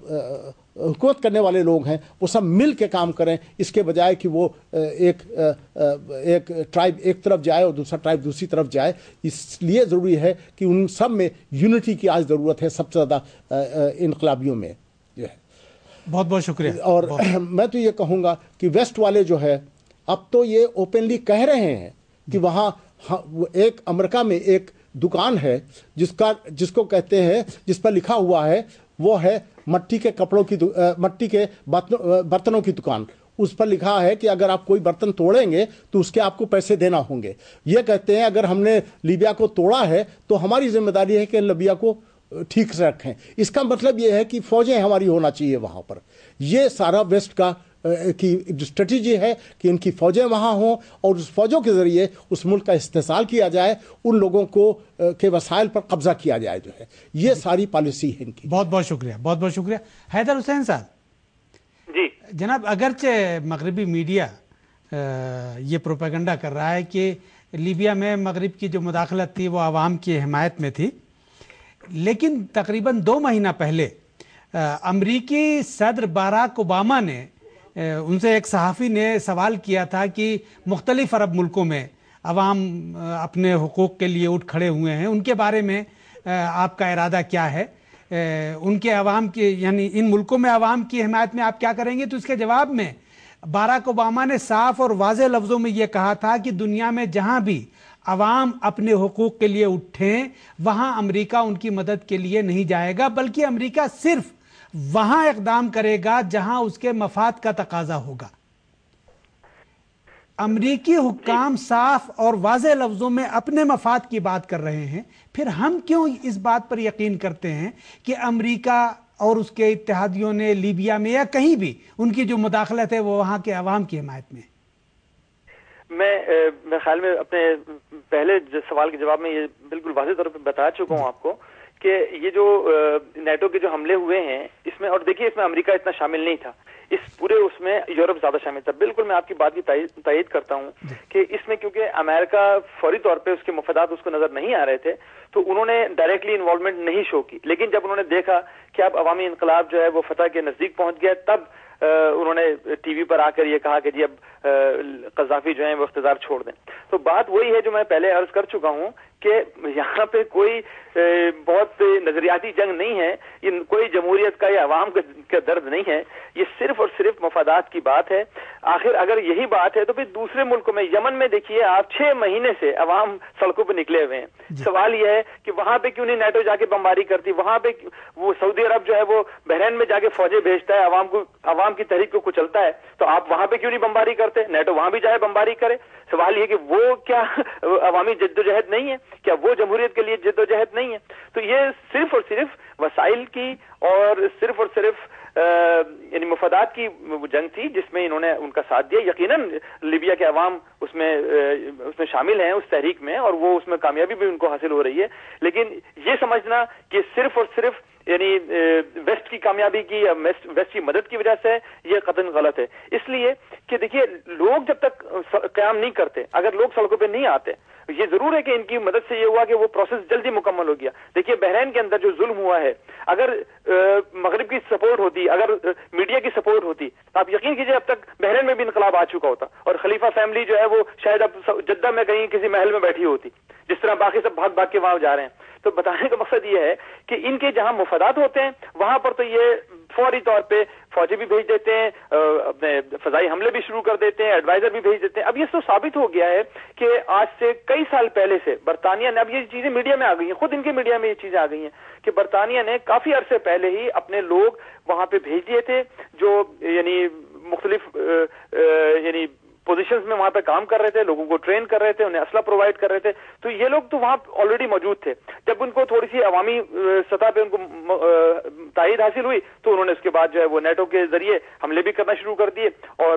S3: حکومت کرنے والے لوگ ہیں وہ سب مل کے کام کریں، اس کے بجائے کہ وہ ایک ایک ٹرائب ایک طرف جائے اور دوسرا ٹرائب دوسری طرف جائے. اس لیے ضروری ہے کہ ان سب میں یونٹی کی آج ضرورت ہے سب سے زیادہ انقلابیوں میں جو ہے.
S1: بہت بہت شکریہ.
S3: اور میں تو یہ کہوں گا کہ ویسٹ والے جو ہے اب تو یہ اوپنلی کہہ رہے ہیں کہ وہاں ایک امریکہ میں ایک دکان ہے جس کا جس کو کہتے ہیں جس پر لکھا ہوا ہے وہ ہے مٹی کے کپڑوں کی مٹی کے برتنوں کی دکان. اس پر لکھا ہے کہ اگر آپ کوئی برتن توڑیں گے تو اس کے آپ کو پیسے دینا ہوں گے. یہ کہتے ہیں اگر ہم نے لیبیا کو توڑا ہے تو ہماری ذمہ داری ہے کہ لیبیا کو ٹھیک سے رکھیں. اس کا مطلب یہ ہے کہ فوجیں ہماری ہونا چاہیے وہاں پر. یہ سارا ویسٹ کا کی اسٹریٹجی ہے کہ ان کی فوجیں وہاں ہوں اور اس فوجوں کے ذریعے اس ملک کا استحصال کیا جائے، ان لوگوں کو کے وسائل پر قبضہ کیا جائے جو ہے. یہ ساری پالیسی ہے ان کی.
S1: بہت بہت شکریہ. بہت بہت شکریہ. حیدر حسین صاحب
S4: جی
S1: جناب، اگرچہ مغربی میڈیا یہ پروپیگنڈا کر رہا ہے کہ لیبیا میں مغرب کی جو مداخلت تھی وہ عوام کی حمایت میں تھی، لیکن تقریباً دو مہینہ پہلے امریکی صدر باراک اوباما نے ان سے ایک صحافی نے سوال کیا تھا کہ مختلف عرب ملکوں میں عوام اپنے حقوق کے لیے اٹھ کھڑے ہوئے ہیں، ان کے بارے میں آپ کا ارادہ کیا ہے؟ ان کے عوام کی یعنی ان ملکوں میں عوام کی حمایت میں آپ کیا کریں گے؟ تو اس کے جواب میں باراک اوباما نے صاف اور واضح لفظوں میں یہ کہا تھا کہ دنیا میں جہاں بھی عوام اپنے حقوق کے لیے اٹھیں وہاں امریکہ ان کی مدد کے لیے نہیں جائے گا، بلکہ امریکہ صرف وہاں اقدام کرے گا جہاں اس کے مفاد کا تقاضا ہوگا۔ امریکی حکام صاف اور واضح لفظوں میں اپنے مفاد کی بات کر رہے ہیں، پھر ہم کیوں اس بات پر یقین کرتے ہیں کہ امریکہ اور اس کے اتحادیوں نے لیبیا میں یا کہیں بھی ان کی جو مداخلت ہے وہ وہاں کے عوام کی حمایت میں؟
S4: میں میرے خیال میں اپنے پہلے سوال کے جواب میں یہ بالکل واضح طور پہ بتا چکا ہوں آپ کو کہ یہ جو نیٹو کے جو حملے ہوئے ہیں اس میں، اور دیکھیے اس میں امریکہ اتنا شامل نہیں تھا، اس پورے اس میں یورپ زیادہ شامل تھا۔ بالکل میں آپ کی بات کی تائید کرتا ہوں کہ اس میں کیونکہ امریکہ فوری طور پہ اس کے مفادات اس کو نظر نہیں آ رہے تھے تو انہوں نے ڈائریکٹلی انوالومنٹ نہیں شو کی، لیکن جب انہوں نے دیکھا کہ اب عوامی انقلاب جو ہے وہ فتح کے نزدیک پہنچ گیا تب انہوں نے ٹی وی پر آ کر یہ کہا کہ جی اب قذافی جو ہیں وہ اقتدار چھوڑ دیں۔ تو بات وہی ہے جو میں پہلے عرض کر چکا ہوں کہ یہاں پہ کوئی بہت نظریاتی جنگ نہیں ہے، یہ کوئی جمہوریت کا یا عوام کا درد نہیں ہے، یہ صرف اور صرف مفادات کی بات ہے۔ آخر اگر یہی بات ہے تو پھر دوسرے ملکوں میں، یمن میں دیکھیے آپ چھ مہینے سے عوام سڑکوں پہ نکلے ہوئے ہیں۔ سوال یہ ہے کہ وہاں پہ کیوں نہیں نیٹو جا کے بمباری کرتی؟ وہاں پہ وہ سعودی عرب جو ہے وہ بحرین میں جا کے فوجیں بھیجتا ہے، عوام کو عوام کی تحریک کو کچلتا ہے، تو آپ وہاں پہ کیوں نہیں بمباری کرتے؟ نیٹو وہاں بھی جائے بمباری کرے۔ سوال یہ کہ وہ کیا عوامی جدوجہد نہیں ہے؟ کیا وہ جمہوریت کے لیے جدوجہد نہیں ہے؟ تو یہ صرف اور صرف وسائل کی اور صرف اور صرف یعنی مفادات کی جنگ تھی جس میں انہوں نے ان کا ساتھ دیا۔ یقیناً لیبیا کے عوام اس میں اس میں شامل ہیں اس تحریک میں، اور وہ اس میں کامیابی بھی ان کو حاصل ہو رہی ہے، لیکن یہ سمجھنا کہ صرف اور صرف یعنی ویسٹ کی کامیابی کی یا ویسٹ کی مدد کی وجہ سے یہ قطعاً غلط ہے۔ اس لیے کہ دیکھیے لوگ جب تک قیام نہیں کرتے، اگر لوگ سڑکوں پہ نہیں آتے، یہ ضرور ہے کہ ان کی مدد سے یہ ہوا کہ وہ پروسیس جلدی مکمل ہو گیا۔ دیکھیے بحرین کے اندر جو ظلم ہوا ہے، اگر مغرب کی سپورٹ ہوتی، اگر میڈیا کی سپورٹ ہوتی تو آپ یقین کیجئے اب تک بحرین میں بھی انقلاب آ چکا ہوتا، اور خلیفہ فیملی جو ہے وہ شاید اب جدہ میں کہیں کسی محل میں بیٹھی ہوتی، جس طرح باقی سب بھاگ بھاگ کے وہاں جا رہے ہیں۔ تو بتانے کا مقصد یہ ہے کہ ان کے جہاں مفادات ہوتے ہیں وہاں پر تو یہ فوری طور پہ فوجی بھی بھیج دیتے ہیں، اپنے فضائی حملے بھی شروع کر دیتے ہیں، ایڈوائزر بھی بھیج دیتے ہیں۔ اب یہ تو ثابت ہو گیا ہے کہ آج سے کئی سال پہلے سے برطانیہ نے، اب یہ چیزیں میڈیا میں آ گئی ہیں، خود ان کے میڈیا میں یہ چیزیں آ گئی ہیں کہ برطانیہ نے کافی عرصے پہلے ہی اپنے لوگ وہاں پہ بھیج دیے تھے جو یعنی مختلف یعنی پوزیشنز میں وہاں پہ کام کر رہے تھے، لوگوں کو ٹرین کر رہے تھے، انہیں اسلحہ پرووائڈ کر رہے تھے۔ تو یہ لوگ تو وہاں آلریڈی موجود تھے۔ جب ان کو تھوڑی سی عوامی سطح پہ ان کو تائید حاصل ہوئی تو انہوں نے اس کے بعد جو ہے وہ نیٹو کے ذریعے حملے بھی کرنا شروع کر دیے اور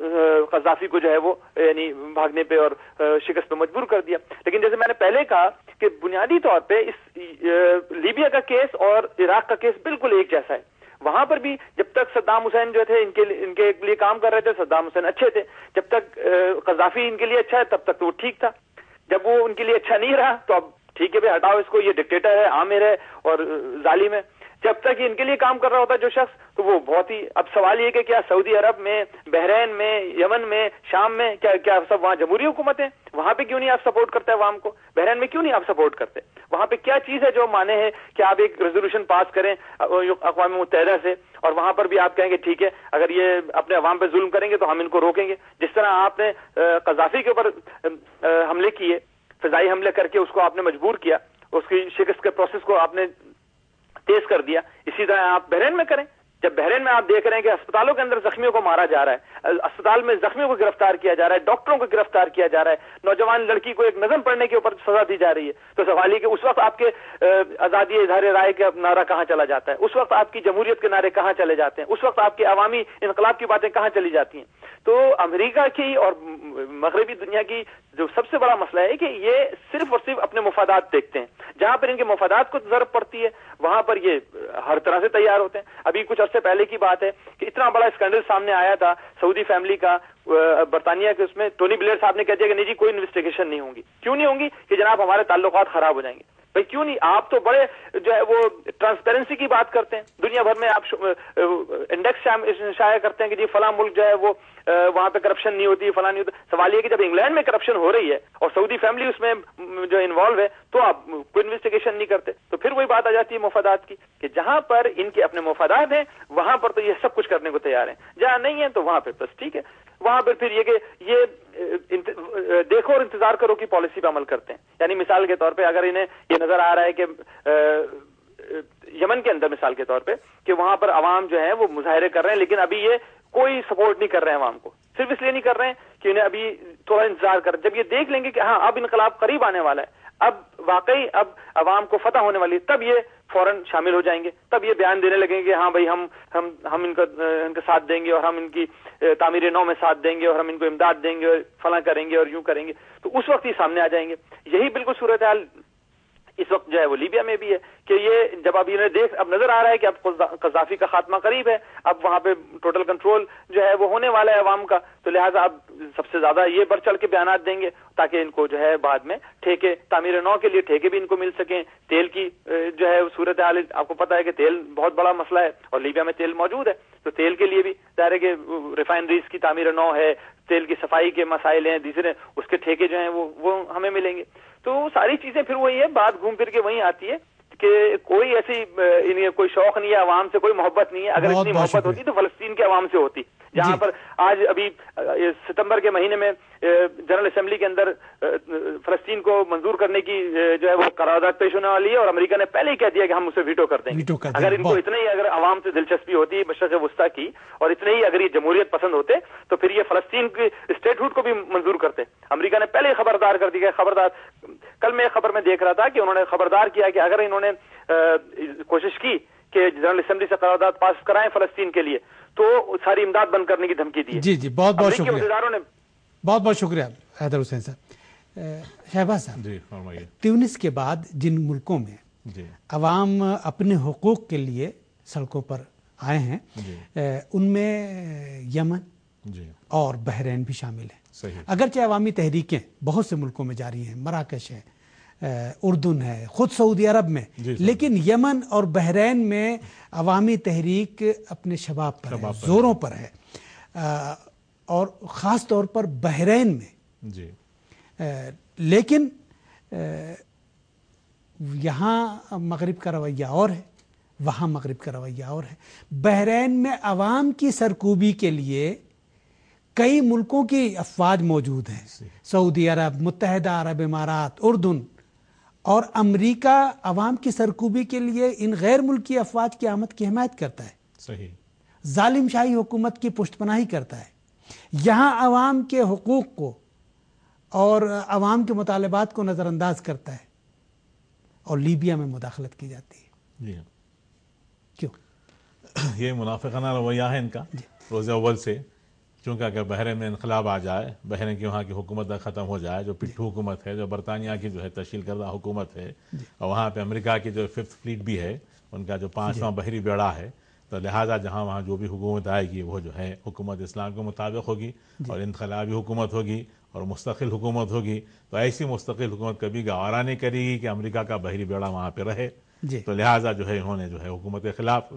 S4: قذافی کو جو ہے وہ یعنی بھاگنے پہ اور شکست پہ مجبور کر دیا۔ لیکن جیسے میں نے پہلے کہا کہ بنیادی طور پہ اس لیبیا کا کیس اور عراق کا کیس بالکل ایک جیسا ہے۔ وہاں پر بھی جب تک صدام حسین جو تھے ان کے ان کے لیے کام کر رہے تھے، صدام حسین اچھے تھے، جب تک قذافی ان کے لیے اچھا ہے تب تک تو وہ ٹھیک تھا، جب وہ ان کے لیے اچھا نہیں رہا تو اب ٹھیک ہے بھائی ہٹاؤ اس کو، یہ ڈکٹیٹر ہے، عامر ہے اور ظالم ہے۔ جب تک ان کے لیے کام کر رہا ہوتا جو شخص تو وہ بہت ہی، اب سوال یہ کہ کیا سعودی عرب میں، بحرین میں، یمن میں، شام میں کیا کیا سب وہاں جمہوری حکومت ہے؟ وہاں پہ کیوں نہیں آپ سپورٹ کرتے عوام کو؟ بحرین میں کیوں نہیں آپ سپورٹ کرتے؟ وہاں پہ کیا چیز ہے جو مانے ہے کہ آپ ایک ریزولوشن پاس کریں اقوام متحدہ سے اور وہاں پر بھی آپ کہیں گے ٹھیک ہے اگر یہ اپنے عوام پہ ظلم کریں گے تو ہم ان کو روکیں گے؟ جس طرح آپ نے قذافی کے اوپر حملے کیے، فضائی حملے کر کے اس کو آپ نے مجبور کیا، اس کی شکست کے پروسیس کو آپ نے تیز کر دیا، اسی طرح آپ بحرین میں کریں۔ جب بحرین میں آپ دیکھ رہے ہیں کہ اسپتالوں کے اندر زخمیوں کو مارا جا رہا ہے، اسپتال میں زخمیوں کو گرفتار کیا جا رہا ہے، ڈاکٹروں کو گرفتار کیا جا رہا ہے، نوجوان لڑکی کو ایک نظم پڑھنے کے اوپر سزا دی جا رہی ہے، تو سوال یہ کہ اس وقت آپ کے آزادی اظہار رائے کا نعرہ کہاں چلا جاتا ہے؟ اس وقت آپ کی جمہوریت کے نعرے کہاں چلے جاتے ہیں؟ اس وقت آپ کے عوامی انقلاب کی باتیں کہاں چلی جاتی ہیں؟ تو امریکہ کی اور مغربی دنیا کی جو سب سے بڑا مسئلہ ہے کہ یہ صرف اور صرف اپنے مفادات دیکھتے ہیں، جہاں پر ان کے مفادات کو ضرورت پڑتی ہے وہاں پر یہ ہر طرح سے تیار ہوتے ہیں۔ ابھی کچھ عرصے پہلے کی بات ہے کہ اتنا بڑا اسکینڈل سامنے آیا تھا سعودی فیملی کا، برطانیہ کے، اس میں ٹونی بلیئر صاحب نے کہہ دیا کہ نہیں جی کوئی انویسٹیگیشن نہیں ہوگی۔ کیوں نہیں ہوگی؟ کہ جناب ہمارے تعلقات خراب ہو جائیں گے۔ بھائی کیوں نہیں؟ آپ تو بڑے جو ہے وہ ٹرانسپیرنسی کی بات کرتے ہیں، دنیا بھر میں آپ انڈیکس شائع کرتے ہیں کہ جی فلاں ملک جو ہے وہ وہاں پہ کرپشن نہیں ہوتی، فلاں نہیں ہوتا. سوال یہ کہ جب انگلینڈ میں کرپشن ہو رہی ہے اور سعودی فیملی اس میں جو انوالو ہے تو آپ کوئی انویسٹیگیشن نہیں کرتے. تو پھر وہی بات آ جاتی ہے مفادات کی کہ جہاں پر ان کے اپنے مفادات ہیں وہاں پر تو یہ سب کچھ کرنے کو تیار ہیں، جہاں نہیں ہے تو وہاں پہ بس ٹھیک ہے، وہاں پر پھر یہ کہ یہ دیکھو اور انتظار کرو کی پالیسی پہ عمل کرتے ہیں. یعنی مثال کے طور پہ اگر انہیں یہ نظر آ رہا ہے کہ یمن کے اندر مثال کے طور پہ کہ وہاں پر عوام جو ہے وہ مظاہرے کر رہے ہیں لیکن ابھی یہ کوئی سپورٹ نہیں کر رہے ہیں عوام کو، صرف اس لیے نہیں کر رہے ہیں کہ انہیں ابھی تھوڑا انتظار کر، جب یہ دیکھ لیں گے کہ ہاں اب انقلاب قریب آنے والا ہے، اب واقعی اب عوام کو فتح ہونے والی ہے، تب یہ فوراً شامل ہو جائیں گے، تب یہ بیان دینے لگیں گے کہ ہاں بھائی ہم ہم ہم ان کا ان کا ساتھ دیں گے اور ہم ان کی تعمیر نو میں ساتھ دیں گے اور ہم ان کو امداد دیں گے اور فلاں کریں گے اور یوں کریں گے. تو اس وقت یہ سامنے آ جائیں گے. یہی بالکل صورتحال اس وقت جو ہے وہ لیبیا میں بھی ہے کہ یہ جب اب انہیں دیکھ اب نظر آ رہا ہے کہ اب قذافی کا خاتمہ قریب ہے، اب وہاں پہ ٹوٹل کنٹرول جو ہے وہ ہونے والا ہے عوام کا، تو لہٰذا اب سب سے زیادہ یہ بڑھ چڑھ کے بیانات دیں گے تاکہ ان کو جو ہے بعد میں ٹھیکے تعمیر نو کے لیے ٹھیکے بھی ان کو مل سکیں. تیل کی جو ہے صورتحال آپ کو پتہ ہے کہ تیل بہت بڑا مسئلہ ہے اور لیبیا میں تیل موجود ہے، تو تیل کے لیے بھی ظاہر ہے کہ ریفائنریز کی تعمیر نو ہے، تیل کی صفائی کے مسائل ہیں، دوسرے اس کے ٹھیکے جو ہیں وہ وہ ہمیں ملیں گے. تو ساری چیزیں پھر وہی ہے، بات گھوم پھر کے وہیں آتی ہے کہ کوئی ایسی کوئی شوق نہیں ہے، عوام سے کوئی محبت نہیں ہے. اگر اتنی محبت ہوتی تو فلسطین کے عوام سے ہوتی، جہاں پر آج ابھی ستمبر کے مہینے میں جنرل اسمبلی کے اندر فلسطین کو منظور کرنے کی جو ہے وہ قرارداد پیش ہونے والی ہے اور امریکہ نے پہلے ہی کہہ دیا کہ ہم اسے ویٹو کر دیں گے. اگر ان کو اتنے ہی اگر عوام سے دلچسپی ہوتی مشرق وسطیٰ کی اور اتنے ہی اگر یہ جمہوریت پسند ہوتے تو پھر یہ فلسطین کی اسٹیٹ ہوڈ کو بھی منظور کرتے. امریکہ نے پہلے ہی خبردار کر دیا، خبردار. کل میں خبر میں دیکھ رہا تھا کہ انہوں نے خبردار کیا کہ اگر انہوں نے کوشش کی کہ جنرل اسمبلی سے قرارداد پاس کرائیں فلسطین کے لیے تو ساری امداد بند کرنے کی دھمکی دی ہے.
S1: جی جی بہت بہت شکریہ، بہت بہت شکریہ حیدر حسین صاحب. شہباز صاحب جی فرمائیے. تیونس کے بعد جن ملکوں میں جی عوام اپنے حقوق کے لیے سڑکوں پر آئے ہیں جی ان میں یمن جی اور بحرین بھی شامل ہیں. صحیح. اگرچہ عوامی تحریکیں بہت سے ملکوں میں جاری ہیں، مراکش ہے، اردن ہے، خود سعودی عرب میں جی لیکن یمن اور بحرین میں عوامی تحریک اپنے شباب پر ہے، زوروں پر ہے، اور خاص طور پر بحرین میں جی لیکن یہاں مغرب کا رویہ اور ہے، وہاں مغرب کا رویہ اور ہے. بحرین میں عوام کی سرکوبی کے لیے کئی ملکوں کی افواج موجود ہیں، سعودی عرب، متحدہ عرب امارات، اردن، اور امریکہ عوام کی سرکوبی کے لیے ان غیر ملکی افواج کی آمد کی حمایت کرتا ہے. صحیح. ظالم شاہی حکومت کی پشت پناہی کرتا ہے. یہاں عوام کے حقوق کو اور عوام کے مطالبات کو نظر انداز کرتا ہے اور لیبیا میں مداخلت کی جاتی ہے.
S2: جی
S1: کیوں؟
S2: یہ منافقانہ رویہ ہے ان کا روز اول سے. چونکہ اگر بحرین میں انقلاب آ جائے، بحرین کی وہاں کی حکومت ختم ہو جائے جو پٹھو حکومت ہے، جو برطانیہ کی جو ہے تشکیل کردہ حکومت ہے، اور وہاں پہ امریکہ کی جو ففتھ فلیٹ بھی ہے، ان کا جو پانچواں بحری بیڑا ہے، تو لہٰذا جہاں وہاں جو بھی حکومت آئے گی وہ جو ہے حکومت اسلام کے مطابق ہوگی اور انقلابی حکومت ہوگی اور مستقل حکومت ہوگی. تو ایسی مستقل حکومت کبھی گوارا نہیں کرے گی کہ امریکہ کا بحری بیڑا وہاں پہ رہے. تو لہٰذا جو ہے انہوں نے جو ہے حکومت کے خلاف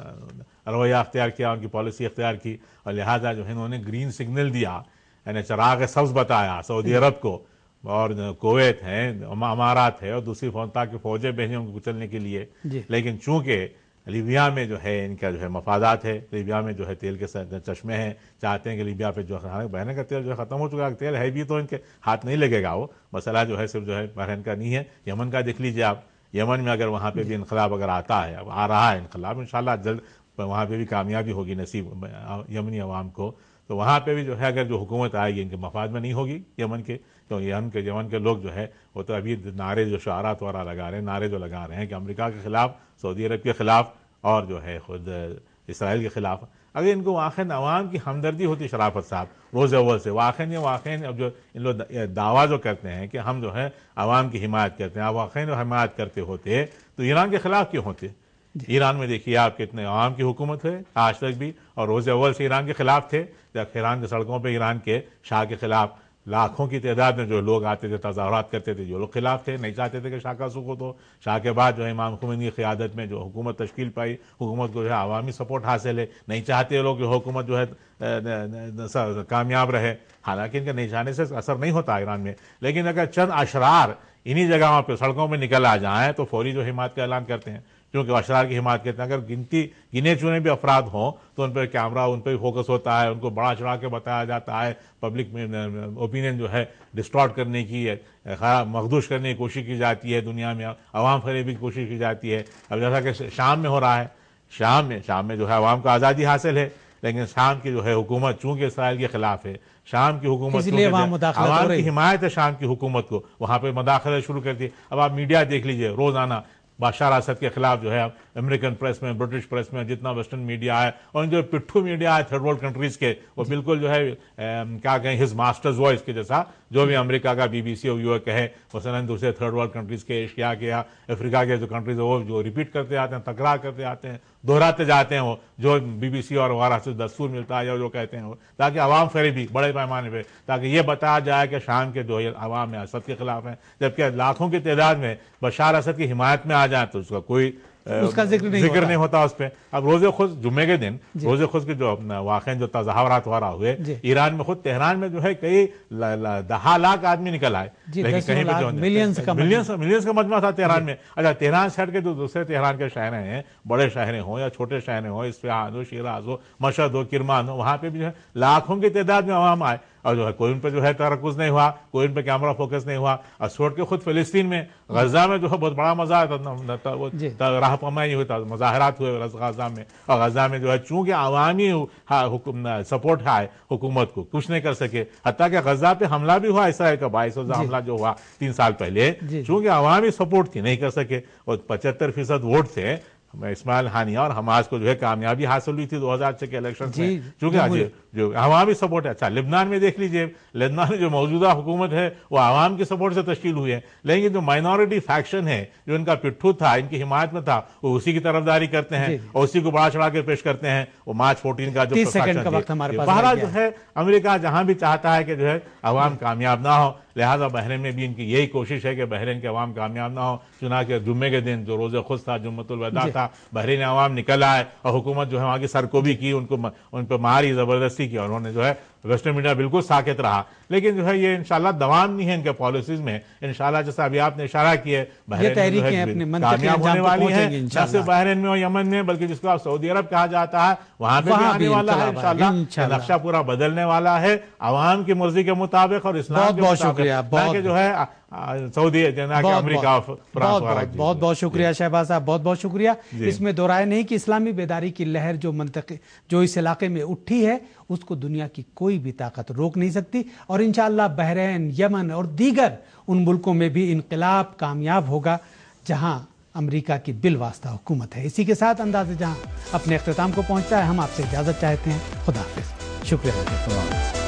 S2: رویہ اختیار کیا، ان کی پالیسی اختیار کی، اور لہٰذا جو ہے انہوں نے گرین سگنل دیا، یعنی چراغ سبز بتایا سعودی عرب کو اور کویت ہے، امارات ہے، اور دوسری تاکہ فوجیں بھیجیں ان کو کچلنے کے لیے. لیکن چونکہ لیبیا میں جو ہے ان کا جو ہے مفادات ہے، لیبیا میں جو ہے تیل کے چشمے ہیں، چاہتے ہیں کہ لیبیا پہ جو ہے بہنے کا تیل جو ہے ختم ہو چکا ہے، تیل ہے بھی تو ان کے ہاتھ نہیں لگے گا. وہ مسئلہ جو ہے صرف جو ہے بحرین کا نہیں ہے، یمن کا دیکھ لیجیے آپ. یمن میں اگر وہاں پہ بھی انقلاب اگر آتا ہے، اب آ رہا ہے انقلاب، انشاءاللہ جلد وہاں پہ بھی کامیابی ہوگی نصیب یمنی عوام کو. تو وہاں پہ بھی جو ہے اگر جو حکومت آئے گی ان کے مفاد میں نہیں ہوگی یمن کے، تو یمن کے یمن کے لوگ جو ہے وہ تو ابھی نعرے جو شعارات وغیرہ لگا رہے ہیں، نعرے جو لگا رہے ہیں کہ امریکہ کے خلاف، سعودی عرب کے خلاف اور جو ہے خود اسرائیل کے خلاف. اگر ان کو واقعی عوام کی ہمدردی ہوتی شرافت صاحب روز اول سے، واقعی یہ واقعی اب جو ان لوگ دعویٰ جو کرتے ہیں کہ ہم جو ہے عوام کی حمایت کرتے ہیں، آپ واقعی جو حمایت کرتے ہوتے تو ایران کے خلاف کیوں ہوتے؟ ایران میں دیکھیے آپ کتنے عوام کی حکومت ہے آج تک بھی، اور روز اول سے ایران کے خلاف تھے. جب ایران کی سڑکوں پہ ایران کے شاہ کے خلاف لاکھوں کی تعداد میں جو لوگ آتے تھے تظاہرات کرتے تھے جو لوگ خلاف تھے نہیں چاہتے تھے کہ شاہ کا سکوت ہو. شاہ کے بعد جو ہے امام خمینی کی قیادت میں جو حکومت تشکیل پائی حکومت کو جو ہے عوامی سپورٹ حاصل ہے نہیں چاہتے لوگ کہ حکومت جو ہے کامیاب رہے. حالانکہ ان کے نہیں جانے سے اثر نہیں ہوتا ایران میں لیکن اگر چند اشرار انہی جگہوں پہ سڑکوں میں نکل آ جائیں تو فوری جو حمایت کا اعلان کرتے ہیں کیونکہ اشرار کی حمایت کرتے ہیں. اگر گنتی گنے چنے بھی افراد ہوں تو ان پہ کیمرہ ان پہ فوکس ہوتا ہے ان کو بڑا چڑھا کے بتایا جاتا ہے پبلک میں اوپینین جو ہے ڈسٹارٹ کرنے کی مخدوش کرنے کی کوشش کی جاتی ہے دنیا میں عوام فریبی کی کوشش کی جاتی ہے. اب جیسا کہ شام میں ہو رہا ہے شام میں شام میں جو ہے عوام کو آزادی حاصل ہے لیکن شام کی جو ہے حکومت چونکہ اسرائیل کے خلاف ہے شام کی حکومت عوام کی حمایت ہے شام کی حکومت کو وہاں پہ مداخلت شروع کر دی. اب آپ میڈیا دیکھ لیجئے روزانہ بشار اسد کے خلاف جو ہے امریکن پریس میں برٹش پریس میں جتنا ویسٹرن میڈیا ہے اور جو پٹھو میڈیا ہے تھرڈ ورلڈ کنٹریز کے وہ بالکل جو ہے کیا کہیں ہز ماسٹرز وائس کے جیسا جو بھی امریکہ کا بی بی سی اور یو اے کہے مثلاً دوسرے تھرڈ ورلڈ کنٹریز کے ایشیا کے یا افریقہ کے جو کنٹریز ہیں وہ جو ریپیٹ کرتے آتے ہیں تکرار کرتے آتے ہیں دہراتے جاتے ہیں وہ جو بی بی سی اور وغیرہ سے دستور ملتا ہے یا جو کہتے ہیں وہ تاکہ عوام فریبی بڑے پیمانے پہ تاکہ یہ بتایا جائے کہ شام کے جو عوام میں اسد کے خلاف ہیں جبکہ لاکھوں کی تعداد میں بشار اسد کی حمایت میں آ جائیں تو اس کا کوئی
S1: اس کا ذکر نہیں
S2: ذکر
S1: ہوتا
S2: نہیں ہوتا اس پہ. اب روز خود جمعے کے دن روز خود کے جو واقع جو تظاہرات ہو رہا ہوئے ایران میں خود تہران میں جو ہے کئی دہا لاکھ آدمی نکل آئے لیکن کہیں پہ جو ملینز کا مجمع تھا تہران میں. اچھا تہران شہر کے جو دوسرے تہران کے شہر ہیں بڑے شہر ہوں یا چھوٹے شہر ہوں اصفہان ہو شیراز ہو مشہد ہو کرمان ہو وہاں پہ بھی جو ہے لاکھوں کی تعداد میں عوام آئے اور جو ہے کوئی ان پہ جو ہے تمرکز نہیں ہوا کوئی ان پہ کیمرہ فوکس نہیں ہوا. اور چھوڑ کے خود فلسطین میں غزہ میں جو ہے بہت بڑا مزہ راہ پمائی ہوئی تھا مظاہرات ہوئے غزہ میں اور غزہ میں جو ہے چونکہ عوامی سپورٹ ہے حکومت کو کچھ نہیں کر سکے حتیٰ کہ غزہ پہ حملہ بھی ہوا اسرائیل کا باعث حملہ جو ہوا تین سال پہلے چونکہ عوامی سپورٹ تھی نہیں کر سکے اور پچہتر فیصد ووٹ تھے اسماعیل ہانیہ اور حماس کو جو ہے کامیابی حاصل ہوئی تھی دو ہزار چھ کے الیکشن میں چونکہ جو عوامی سپورٹ ہے. اچھا لبنان میں دیکھ لیجئے لبنان میں جو موجودہ حکومت ہے وہ عوام کے سپورٹ سے تشکیل ہوئی ہے لیکن جو مائنورٹی فیکشن ہے جو ان کا پٹھو تھا ان کی حمایت میں تھا وہ اسی کی طرفداری کرتے ہیں اور اسی کو بڑا چڑھا کے پیش کرتے ہیں. وہ مارچ فورٹین کا جو بہرحال جو ہے امریکہ جہاں بھی چاہتا ہے کہ جو ہے عوام کامیاب نہ ہو لہذا بحرین میں بھی ان کی یہی کوشش ہے کہ بحرین کے عوام کامیاب نہ ہو. چنانچہ جمعے کے دن جو روز خود تھا جمعۃ الوداع تھا بحرین عوام نکل آئے اور حکومت جو ہے وہاں کی سرکوبی کی ان کو ان پہ ماری زبردستی کی اور انہوں نے جو ہے ویسٹرن میڈیا بالکل ساکت رہا لیکن جو ہے یہ انشاءاللہ دوام نہیں ہے ان کے پالیسیز میں. انشاءاللہ جیسا ابھی آپ نے اشارہ کیا ہے بحرین کامیاب ہونے والی ہے نہ صرف بحرین میں اور یمن میں بلکہ جس کو آپ سعودی عرب کہا جاتا ہے وہاں پہ بھی آنے والا ہے انشاءاللہ. نقشہ پورا بدلنے والا ہے عوام کی مرضی کے مطابق اور اسلام کے مطابق تاکہ جو ہے سعودی امریکہ
S1: بہت بہت شکریہ شہباز صاحب بہت بہت شکریہ. اس میں دو رائے نہیں کہ اسلامی بیداری کی لہر جو منطقے جو اس علاقے میں اٹھی ہے اس کو دنیا کی کوئی بھی طاقت روک نہیں سکتی اور انشاءاللہ بحرین یمن اور دیگر ان ملکوں میں بھی انقلاب کامیاب ہوگا جہاں امریکہ کی بالواسطہ حکومت ہے. اسی کے ساتھ انداز جہاں اپنے اختتام کو پہنچتا ہے ہم آپ سے اجازت چاہتے ہیں. خدا حافظ. شکریہ.